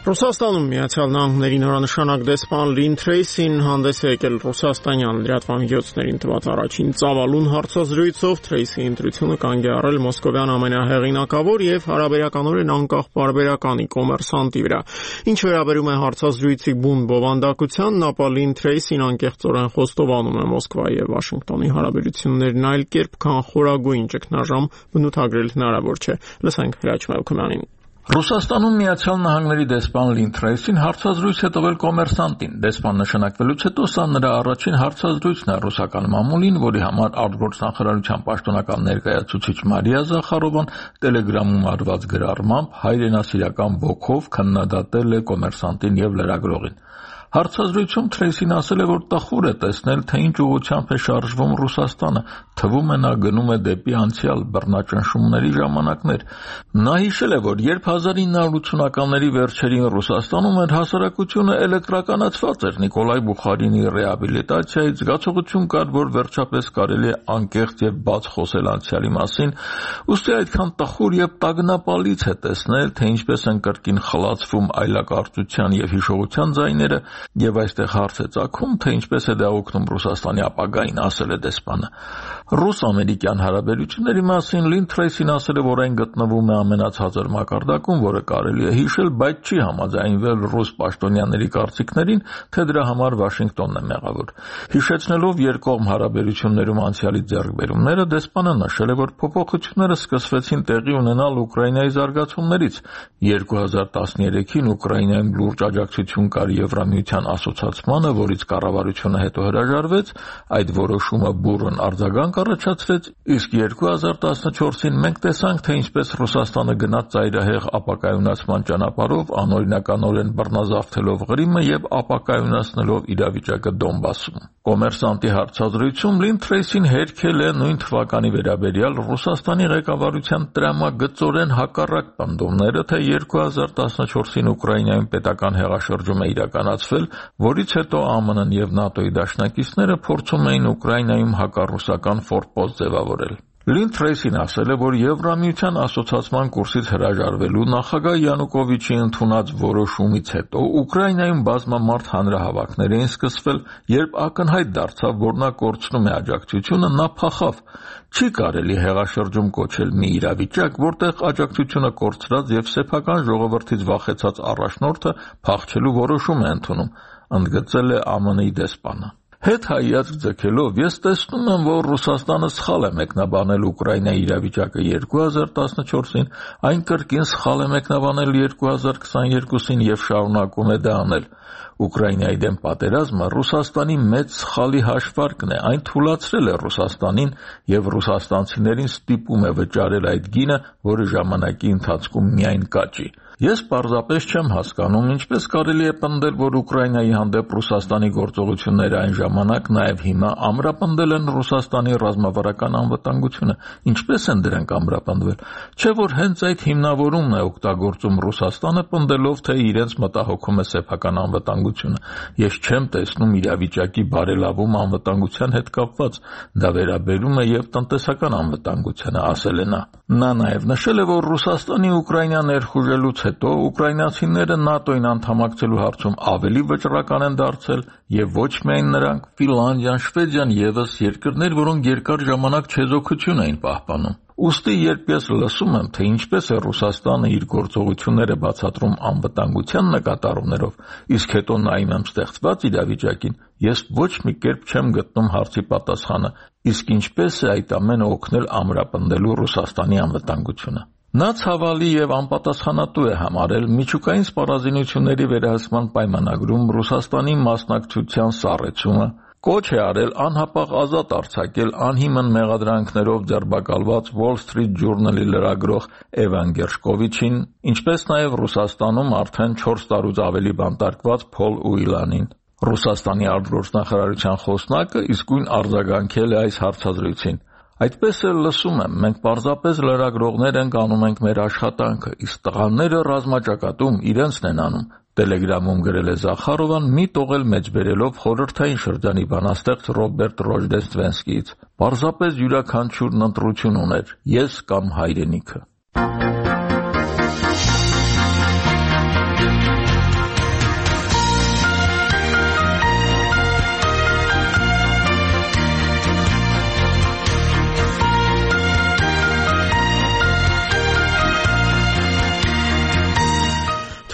Ռուսաստանում Միացյալ Նահանգների նորանշանակ դեսպան Լին Թրեյսին հանդես է եկել ռուսաստանյան լրատվամիջոցներին տված առաջին ծավալուն հարցազրույցով։ Թրեյսի ընտրությունը կանգ է առել մոսկովյան ամենահեղինակավոր եւ հարաբերականորեն անկախ պարբերականի կոմերսանտի վրա։ Ինչ վերաբերում է հարցազրույցի բուն բովանդակությանն, ապա Լին Թրեյսին անկեղծորեն խոստովանում է Մոսկվայի եւ Վաշինգտոնի հարաբերություններն այլ կերպ, քան խորագույն ճգնաժամ բնութագրել հնարավոր չէ։ Լսենք Հրաչ Մելքումյանին։ Ռուսաստանում Միացյալ Նահանգների դեսպան Լին Թրեյսին հարցազրույց է տվել կոմերսանտին։ Դեսպան նշանակվելուց հետո սա նրա առաջին հարցազրույցն է ռուսական մամուլին, որի համար արտգործնախարարության պաշտոնական ներկայացուցիչ Մարիա Զախարովան տելեգրամում արված գրառմամբ հայրենասիրական ոգով քննադատել է կոմերսանտին եւ լրագրողին։ Հարցազրույցում Թրեյսին ասել է, որ տխուր է տեսնել, թե ինչ ուղղությամբ է շարժվում Ռուսաստանը, թվում է նա գնում է դեպի անցյալ բռնաճնշումների ժամանակներ։ Նա հիշել է, որ երբ հազար ինը հարյուր ութսունականների վերջերին Ռուսաստանում էր հասարակությունը էլեկտրականացված էր Նիկոլայ Բուխարինի ռեաբիլիտացիայից, զգացողություն կար, որ վերջապես կարելի է անկեղծ եւ բաց խոսել անցյալի մասին, ուստի այդքան տխուր եւ տագնապալից է տեսնել, թե ինչպես են կրկին խլացվում այլակարծության եւ հիշողության ձայները, եւ այստեղ հարց է ծագում, թե ինչպես է դա օգնում Ռուսաստանի ապագային, ասել է դեսպանը։ Ռուս-ամերիկյան հարաբերությունների մասին Լին Թրեյսին ասել է, որ այն գտնվում է ամենացածր մակարդակում, որը կարելի է հիշել, բայց չի համաձայնվել ռուս պաշտոնյաների կարծիքներին, թե դրա համար Վաշինգտոնն է մեղավոր։ Հիշեցնելով երկկողմ հարաբերություններում անցյալի ձեռքբերումները, դեսպանը նշել է, որ փոփոխությունները սկսվեցին տեղի ունենալ Ուկրաինայի զարգացումներից։ երկու հազար տասներեքին Ուկրաինայում լուրջ աջակցություն կար Եվրամիության ասոցացմանը, որից կառավարությունը հետո հրաժարվեց, այդ որոշումը բուռն արձագանք առաջացրեց, իսկ երկու հազար տասնչորսին մենք տեսանք, թե ինչպես Ռուսաստանը գնաց ծայրահեղ ապակայունացման ճանապարհով, անօրինականորեն բռնազավթելով Ղրիմը եւ ապակայունացնելով իրավիճակը Դոնբասում։ Կոմերսանտի հարցազրույցում Լին Թրեյսին հերքել է նույն թվականի վերաբերյալ Ռուսաստանի ղեկավարության տրամագծորեն հակառակ պնդումները, թե երկու հազար տասնչորսին Ուկրաինայում պետական հեղաշրջում է իրականացվել, որից հետո ԱՄՆ-ն եւ ՆԱՏՕ-ի դաշնակիցները փորձում էին Ուկրաինայում հակառուսական ֆորպոստ ձևավորել։ Լին Թրեյսին ասել է, որ Եվրամիության ասոցացման կուրսից հրաժարվելու նախագահ Յանուկովիչի ընդունած որոշումից հետո Ուկրաինայում բազմամարդ հանրահավաքներ էին սկսվել, երբ ակնհայտ դարձավ, որ նա կորցնում է աջակցությունը, նա փախավ։ Չի կարելի հեղաշրջում կոչել մի իրավիճակ, որտեղ աջակցությունը կորցրած եւ սեփական ժողովրդից վախեցած առաջնորդը փախչելու որոշում է ընդունում, ընդգծել է ԱՄՆ-ի դեսպանը։ Հետ հայացք ձգելով ես տեսնում եմ, որ Ռուսաստանը սխալ է մեկնաբանել Ուկրաինայի իրավիճակը երկու հազար տասնչորսին, այն կրկին սխալ է մեկնաբանել երկու հազար քսաներկուսին եւ շարունակում է դա անել։ Ուկրաինայի դեմ պատերազմը Ռուսաստանի մեծ սխալի հաշվարկն է, այն թուլացրել է Ռուսաստանին եւ ռուսաստանցիներին ստիպում է վճարել այդ գինը, որը ժամանակի ընթացքում միայն կաճի։ Ես պարզապես չեմ հասկանում, ինչպես կարելի է պնդել, որ Ուկրաինայի հանդեպ Ռուսաստանի գործողությունները այն ժամանակ, նաև հիմա ամրապնդել են Ռուսաստանի ռազմավարական անվտանգությունը։ Ինչպես են դրանք ամրապնդվել։ Չէ՞ որ հենց այդ հիմնավորումն է օգտագործում Ռուսաստանը, պնդելով, թե իրենց մտահոգում է սեփական անվտանգությունը։ Ես չեմ տեսնում իրավիճակի բարելավում անվտանգության հետ կապված։ Դա վերաբերում է եւ տնտեսական անվտանգությանը, ասել է նա։ Նա նաև նշել է, որ Ռուսաստանի Ուկրաինա ներխուժելուց հետո ուկրաինացիները ՆԱՏՕ-ին անդամակցելու հարցում ավելի վճռական են դարձել եւ ոչ միայն նրանք, Ֆինլանդիան, Շվեդիան եւս երկրներ, որոնք երկար ժամանակ չեզոքություն էին պահպանում։ Ուստի երբ ես լսում եմ, թե ինչպես է Ռուսաստանը իր գործողությունները բացատրում անվտանգության նկատառումներով, իսկ հետո նայում եմ ստեղծված իրավիճակին, ես ոչ մի կերպ չեմ գտնում հարցի պատասխանը, իսկ ինչպես է այդ ամենը օգնել ամրապնդելու Ռուսաստանի անվտանգությունը։ Նա ցավալի եւ անպատասխանատու է համարել միջուկային սպառազինությունների վերահսկման պայմանագրում Ռուսաստանի մասնակցության սառեցումը, կոչ է արել անհապաղ ազատ արձակել անհիմն մեղադրանքներով ձերբակալված Wall Street Journal-ի լրագրող Էվան Գերշկովիչին, ինչպես նաեւ Ռուսաստանում արդեն չորս տարուց ավելի բանտարկված Փոլ Ուիլանին։ Ռուսաստանի արտգործնախարարության խոսնակը իսկույն արձագանքել է այս հարցազրույցին։ Այդպես էլ լսում եմ, մենք պարզապես լրագրողներ ենք, անում ենք մեր աշխատանքը, իսկ տղաները ռազմաճակատում իրենցն են անում։ Տելեգրամում գրել է Զախարովան, մի տողել մեջբերելով խորհրդային շրջանի բանաստեղծ Ռոբերտ Ռոժդեստվենսկիից։ Պարզապես յուրաքանչյուրն ընտրություն ուներ՝ ես կամ հայրենիքը։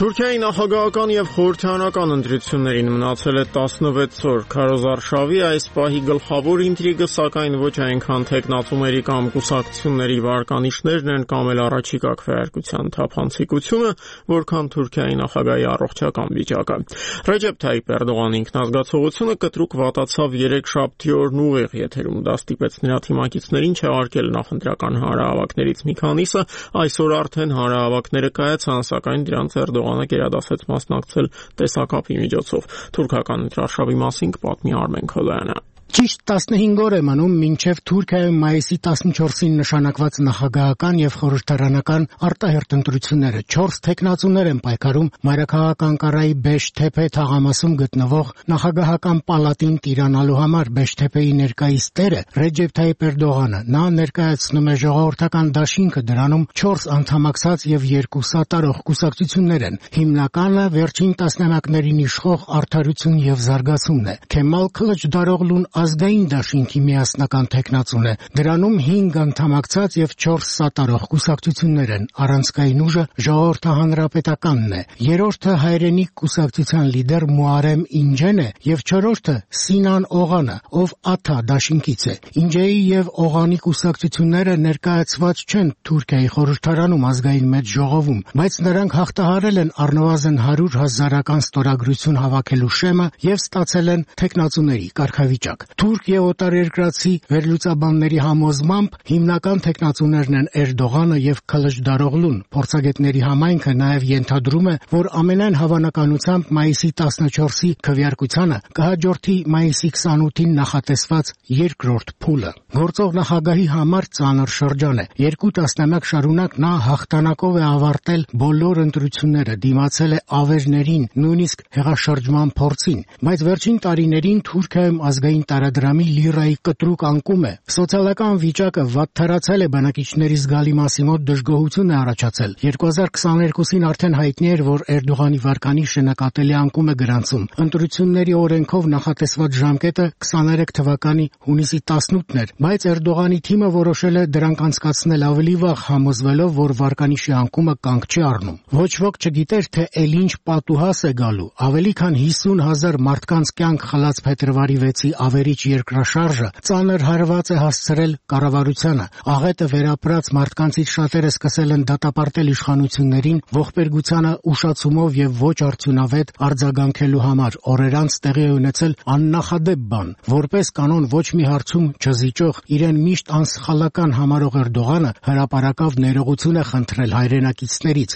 Թուրքիայի նախագահական եւ խորհրդարանական ընտրություններին մնացել է տասնվեց օր։ Քարոզարշավի այս պահի գլխավոր ինտրիգը սակայն ոչ այնքան թեկնածուների կամ կուսակցությունների վարկանիշներն են կամ էլ առաջիկա քվեարկության թափանցիկությունը, որքան Թուրքիայի նախագահի առողջական վիճակը։ Ռեջեփ Թայիպ Էրդողանի ինքնազգացողությունը կտրուկ վատացավ երեքշաբթի օրն ուղիղ եթերում, դա ստիպեց նրա թիմակիցներին չեղարկել նախընտրական հանրահավաքներից մի քանիսը, այսօր արդեն հանրահավաքները կայացան, սակայն դրանց Էրդողանը գերադասեց մասնակցել տեսակապի միջոցով։ Թուրքական ընտրարշավի մասին կպատմի Արմեն Քոլոյանը։ Ճիշտ տասնհինգ օր է մնում մինչև Թուրքիայում մայիսի տասնչորսին նշանակված նախագահական եւ խորհրդարանական արտահերթ ընտրությունները։ Չորս թեկնածուներ են պայքարում մայրաքաղաք Անկարայի Բեշթեփե թաղամասում գտնվող նախագահական պալատին տիրանալու համար։ Բեշթեփեի ներկայիս տերը Ռեջեփ Թայիպ Էրդողանը, նա ներկայացնում է ժողովրդական դաշինքը, դրանում չորս անդամակցած եւ երկու սատարող կուսակցություններ են։ Հիմնականը վերջին տասնամյակներին իշխող Արդարություն եւ զարգացումն է։ Քեմալ Քլիչդարօղլուն ազգային դաշինքի միասնական թեկնածուն է։ Դրանում հինգ անդամակցած եւ չորս սատարող կուսակցություններ են։ Առանցքային ուժը ժողովրդահանրապետականն է։ Երրորդը հայրենիք կուսակցության լիդեր Մուարեմ Ինջեն է եւ չորրորդը Սինան Օղանը, ով ԱԹԱ դաշինքից է։ Ինջեի եւ Օղանի կուսակցությունները ներկայացված չեն Թուրքիայի խորհրդարանում ազգային մեծ ժողովում, բայց նրանք հաղթահարել են առնվազն հարյուր հազարական ստորագրություն հավաքելու շեմը եւ ստացել են թեկնածուների կարգավիճակ։ Թուրք եւ օտարերկրացի վերլուծաբանների համոզմամբ հիմնական թեկնածուներն են Էրդողանը եւ Քլիչդարօղլուն։ Փորձագետների համայնքը նաեւ ենթադրում է, որ ամենայն հավանականությամբ մայիսի տասնչորսի քվեարկությանը կհաջորդի մայիսի քսանութին նախատեսված երկրորդ փուլը։ Գործող նախագահի համար ծանր շրջան է։ Երկու տասնամյակ շարունակ նա հաղթանակով է ավարտել բոլոր ընտրությունները, դիմացել է ավերներին, նույնիսկ հեղաշրջման փորձին, բայց վերջին տարիներին Թուրքիայում ազգային տարադրամի լիրայի կտրուկ անկում է։ Սոցիալական վիճակը վատթարացել է, բնակիչների զգալի մասի մոտ դժգոհություն է առաջացել։ երկու հազար քսաներկուսին արդեն հայտնի էր, որ Էրդողանի վարկանիշը նկատելի անկում է գրանցում։ Ընտրությունների օրենքով նախատեսված ժամկետը քսաներեք թվականի հունիսի տասնութն էր, բայց Էրդողանի թիմը որոշել է դրանք անցկացնել ավելի վաղ, համոզվելով, որ վարկանիշի անկումը կանգ չի առնում։ Ոչ ոք չգիտեր, թե ել ինչ պատուհաս է գալու։ Ավելի քան հիսուն հազար մարդկանց կյանք խլած փետրվարի վեցի ավերիչ երկրաշարժը ծանր հարված է հասցրել կառավարությանը։ Աղետը վերապրած մարդկանցից շատերը սկսել են դատապարտել իշխանություններին ողբերգությանը ուշացումով եւ ոչ արդյունավետ արձագանքելու համար։ Օրեր անց տեղի է ունեցել աննախադեպ բան։ Որպես կանոն ոչ մի հարցում չզիջող, իրեն միշտ անսխալական համարող Էրդողանը հրապարակավ ներողություն է խնդրել հայրենակիցներից։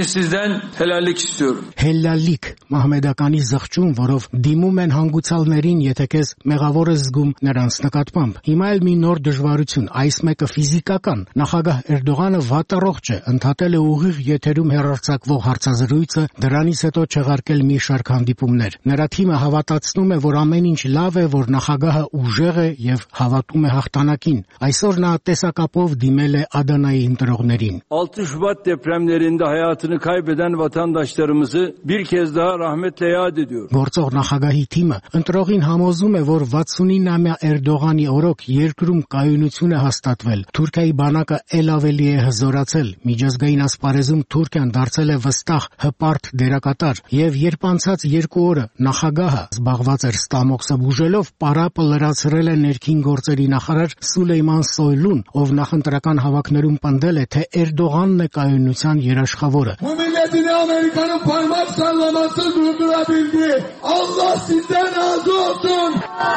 Հելալիք մահմեդականի զղջում, որով դիմում են հանգուցալներին, եթե քեզ մեղավոր է զգում նրանց նկատմամբ։ Հիմա էլ մի նոր դժվարություն, այս մեկը ֆիզիկական։ Նախագահ Էրդողանը վատառողջ է, ընդհատել է ուղիղ եթերում հեռարձակվող հարցազրույցը, դրանից հետո չեղարկել մի շարք հանդիպումներ։ Նրա թիմը հավատացնում է, որ ամեն ինչ լավ է, որ նախագահը ուժեղ է եւ հավատում է հաղթանակին։ Այսօր նա տեսակապով դիմել է Ադանայի ընտրողներին։ altı Şubat depremlerinde hayatını kaybeden vatandaşlarımızı bir kez daha rahmetle yad ediyor. Գործող նախագահի թիմը ընտրողին համոզում է, որ վաթսունինամյա Էրդողանի օրոք երկրում կայունություն է հաստատվել։ Թուրքիայի բանակը ել ավելի է հզորացել։ Միջազգային ասպարեզում Թուրքիան դարձել է վստահ, հպարտ դերակատար, եւ երբ անցած երկու օրը նախագահը զբաղված էր ստամոքսը բուժելով, պարապը լրացրել է ներքին գործերի նախարար Սուլեյման Սոյլուն, ով նախընտրական հավաքներում պնդել է, թե Էրդողանն է կայունության երաշխավորը։ Bu milletin Amerika'nın parmak sallaması durdurabildi. Allah sizden razı olsun.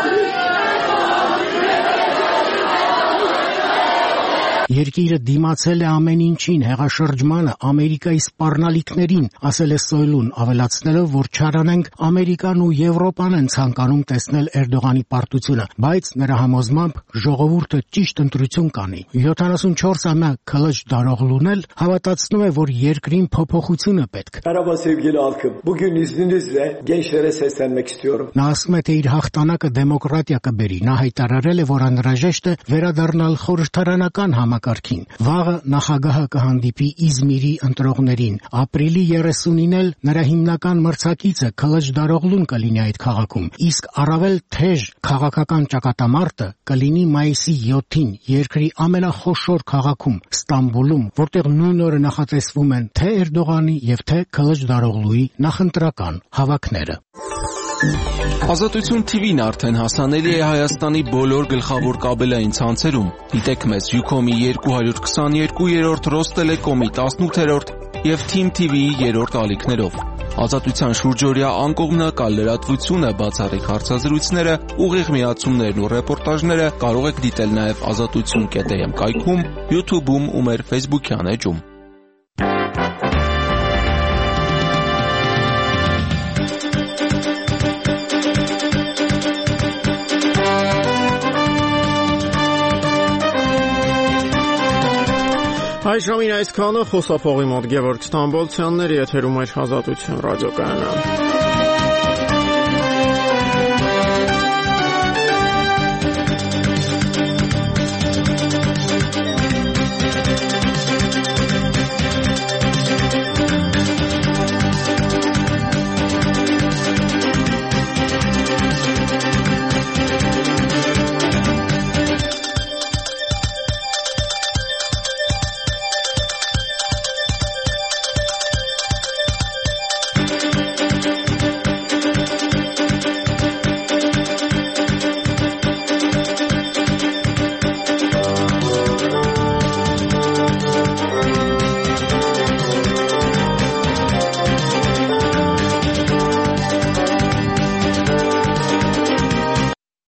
Երկիրը դիմացել է ամեն ինչին, հեղաշրջմանը, Ամերիկայի սպառնալիքներին, ասել է Սոյլուն, ավելացնելով, որ չարանենք Ամերիկան ու Եվրոպան են ցանկանում տեսնել Էրդողանի պարտությունը, բայց նրա համոզմամբ ժողովուրդը ճիշտ ընտրություն կանի։ յոթանասունչորսամյա Քլիչդարօղլուն էլ հավատացնում է, որ երկրին փոփոխություն է պետք։ Merhaba sevgili halkım. Bugün izninizle gençlere seslenmek istiyorum. Նա ասում է, թե իր հաղթանակը դեմոկրատիա կբերի։ Նա հայտարարել է, որ անհրաժեշտ է վերադառնալ խորհրդարանական համակարգին։ Վաղը նախագահը կհանդիպի Իզմիրի ընտրողներին։ Ապրիլի երեսունին էլ նրա հիմնական մրցակիցը Քլիչդարօղլուն կլինի այդ քաղաքում, իսկ առավել թեժ քաղաքական ճակատամարտը կլինի մայիսի յոթին երկրի ամենախոշոր քաղաքում Ստամբուլում, որտեղ նույն օրը նախատեսվում են թե Էրդողանի եւ թե Քլիչդարօղլուի նախընտրական հավաքները։ Ազատություն թիվին արդեն հասանելի է Հայաստանի բոլոր գլխավոր կաբելային ցանցերում։ Դիտեք մեզ Յուքոմի երկու քսաներկուերորդ, Ռոստելեկոմի տասնութերորդ եւ Թիմ թի վիի երրորդ ալիքներով։ Ազատության շուրջօրյա անկողմնակալ լրատվությունը, բացառիկ հարցազրույցները, ուղիղ միացումներն ու ռեպորտաժները կարող եք դիտել նաեւ ազատություն կետ էմ կայքում, YouTube-ում ու մեր Facebook-յան էջում։ Այժմին այսքանը խոսափողի մոտ Գևորգ Ստամբոլցյանն էր, եթերում էր Ազատություն ռադիոկայանը։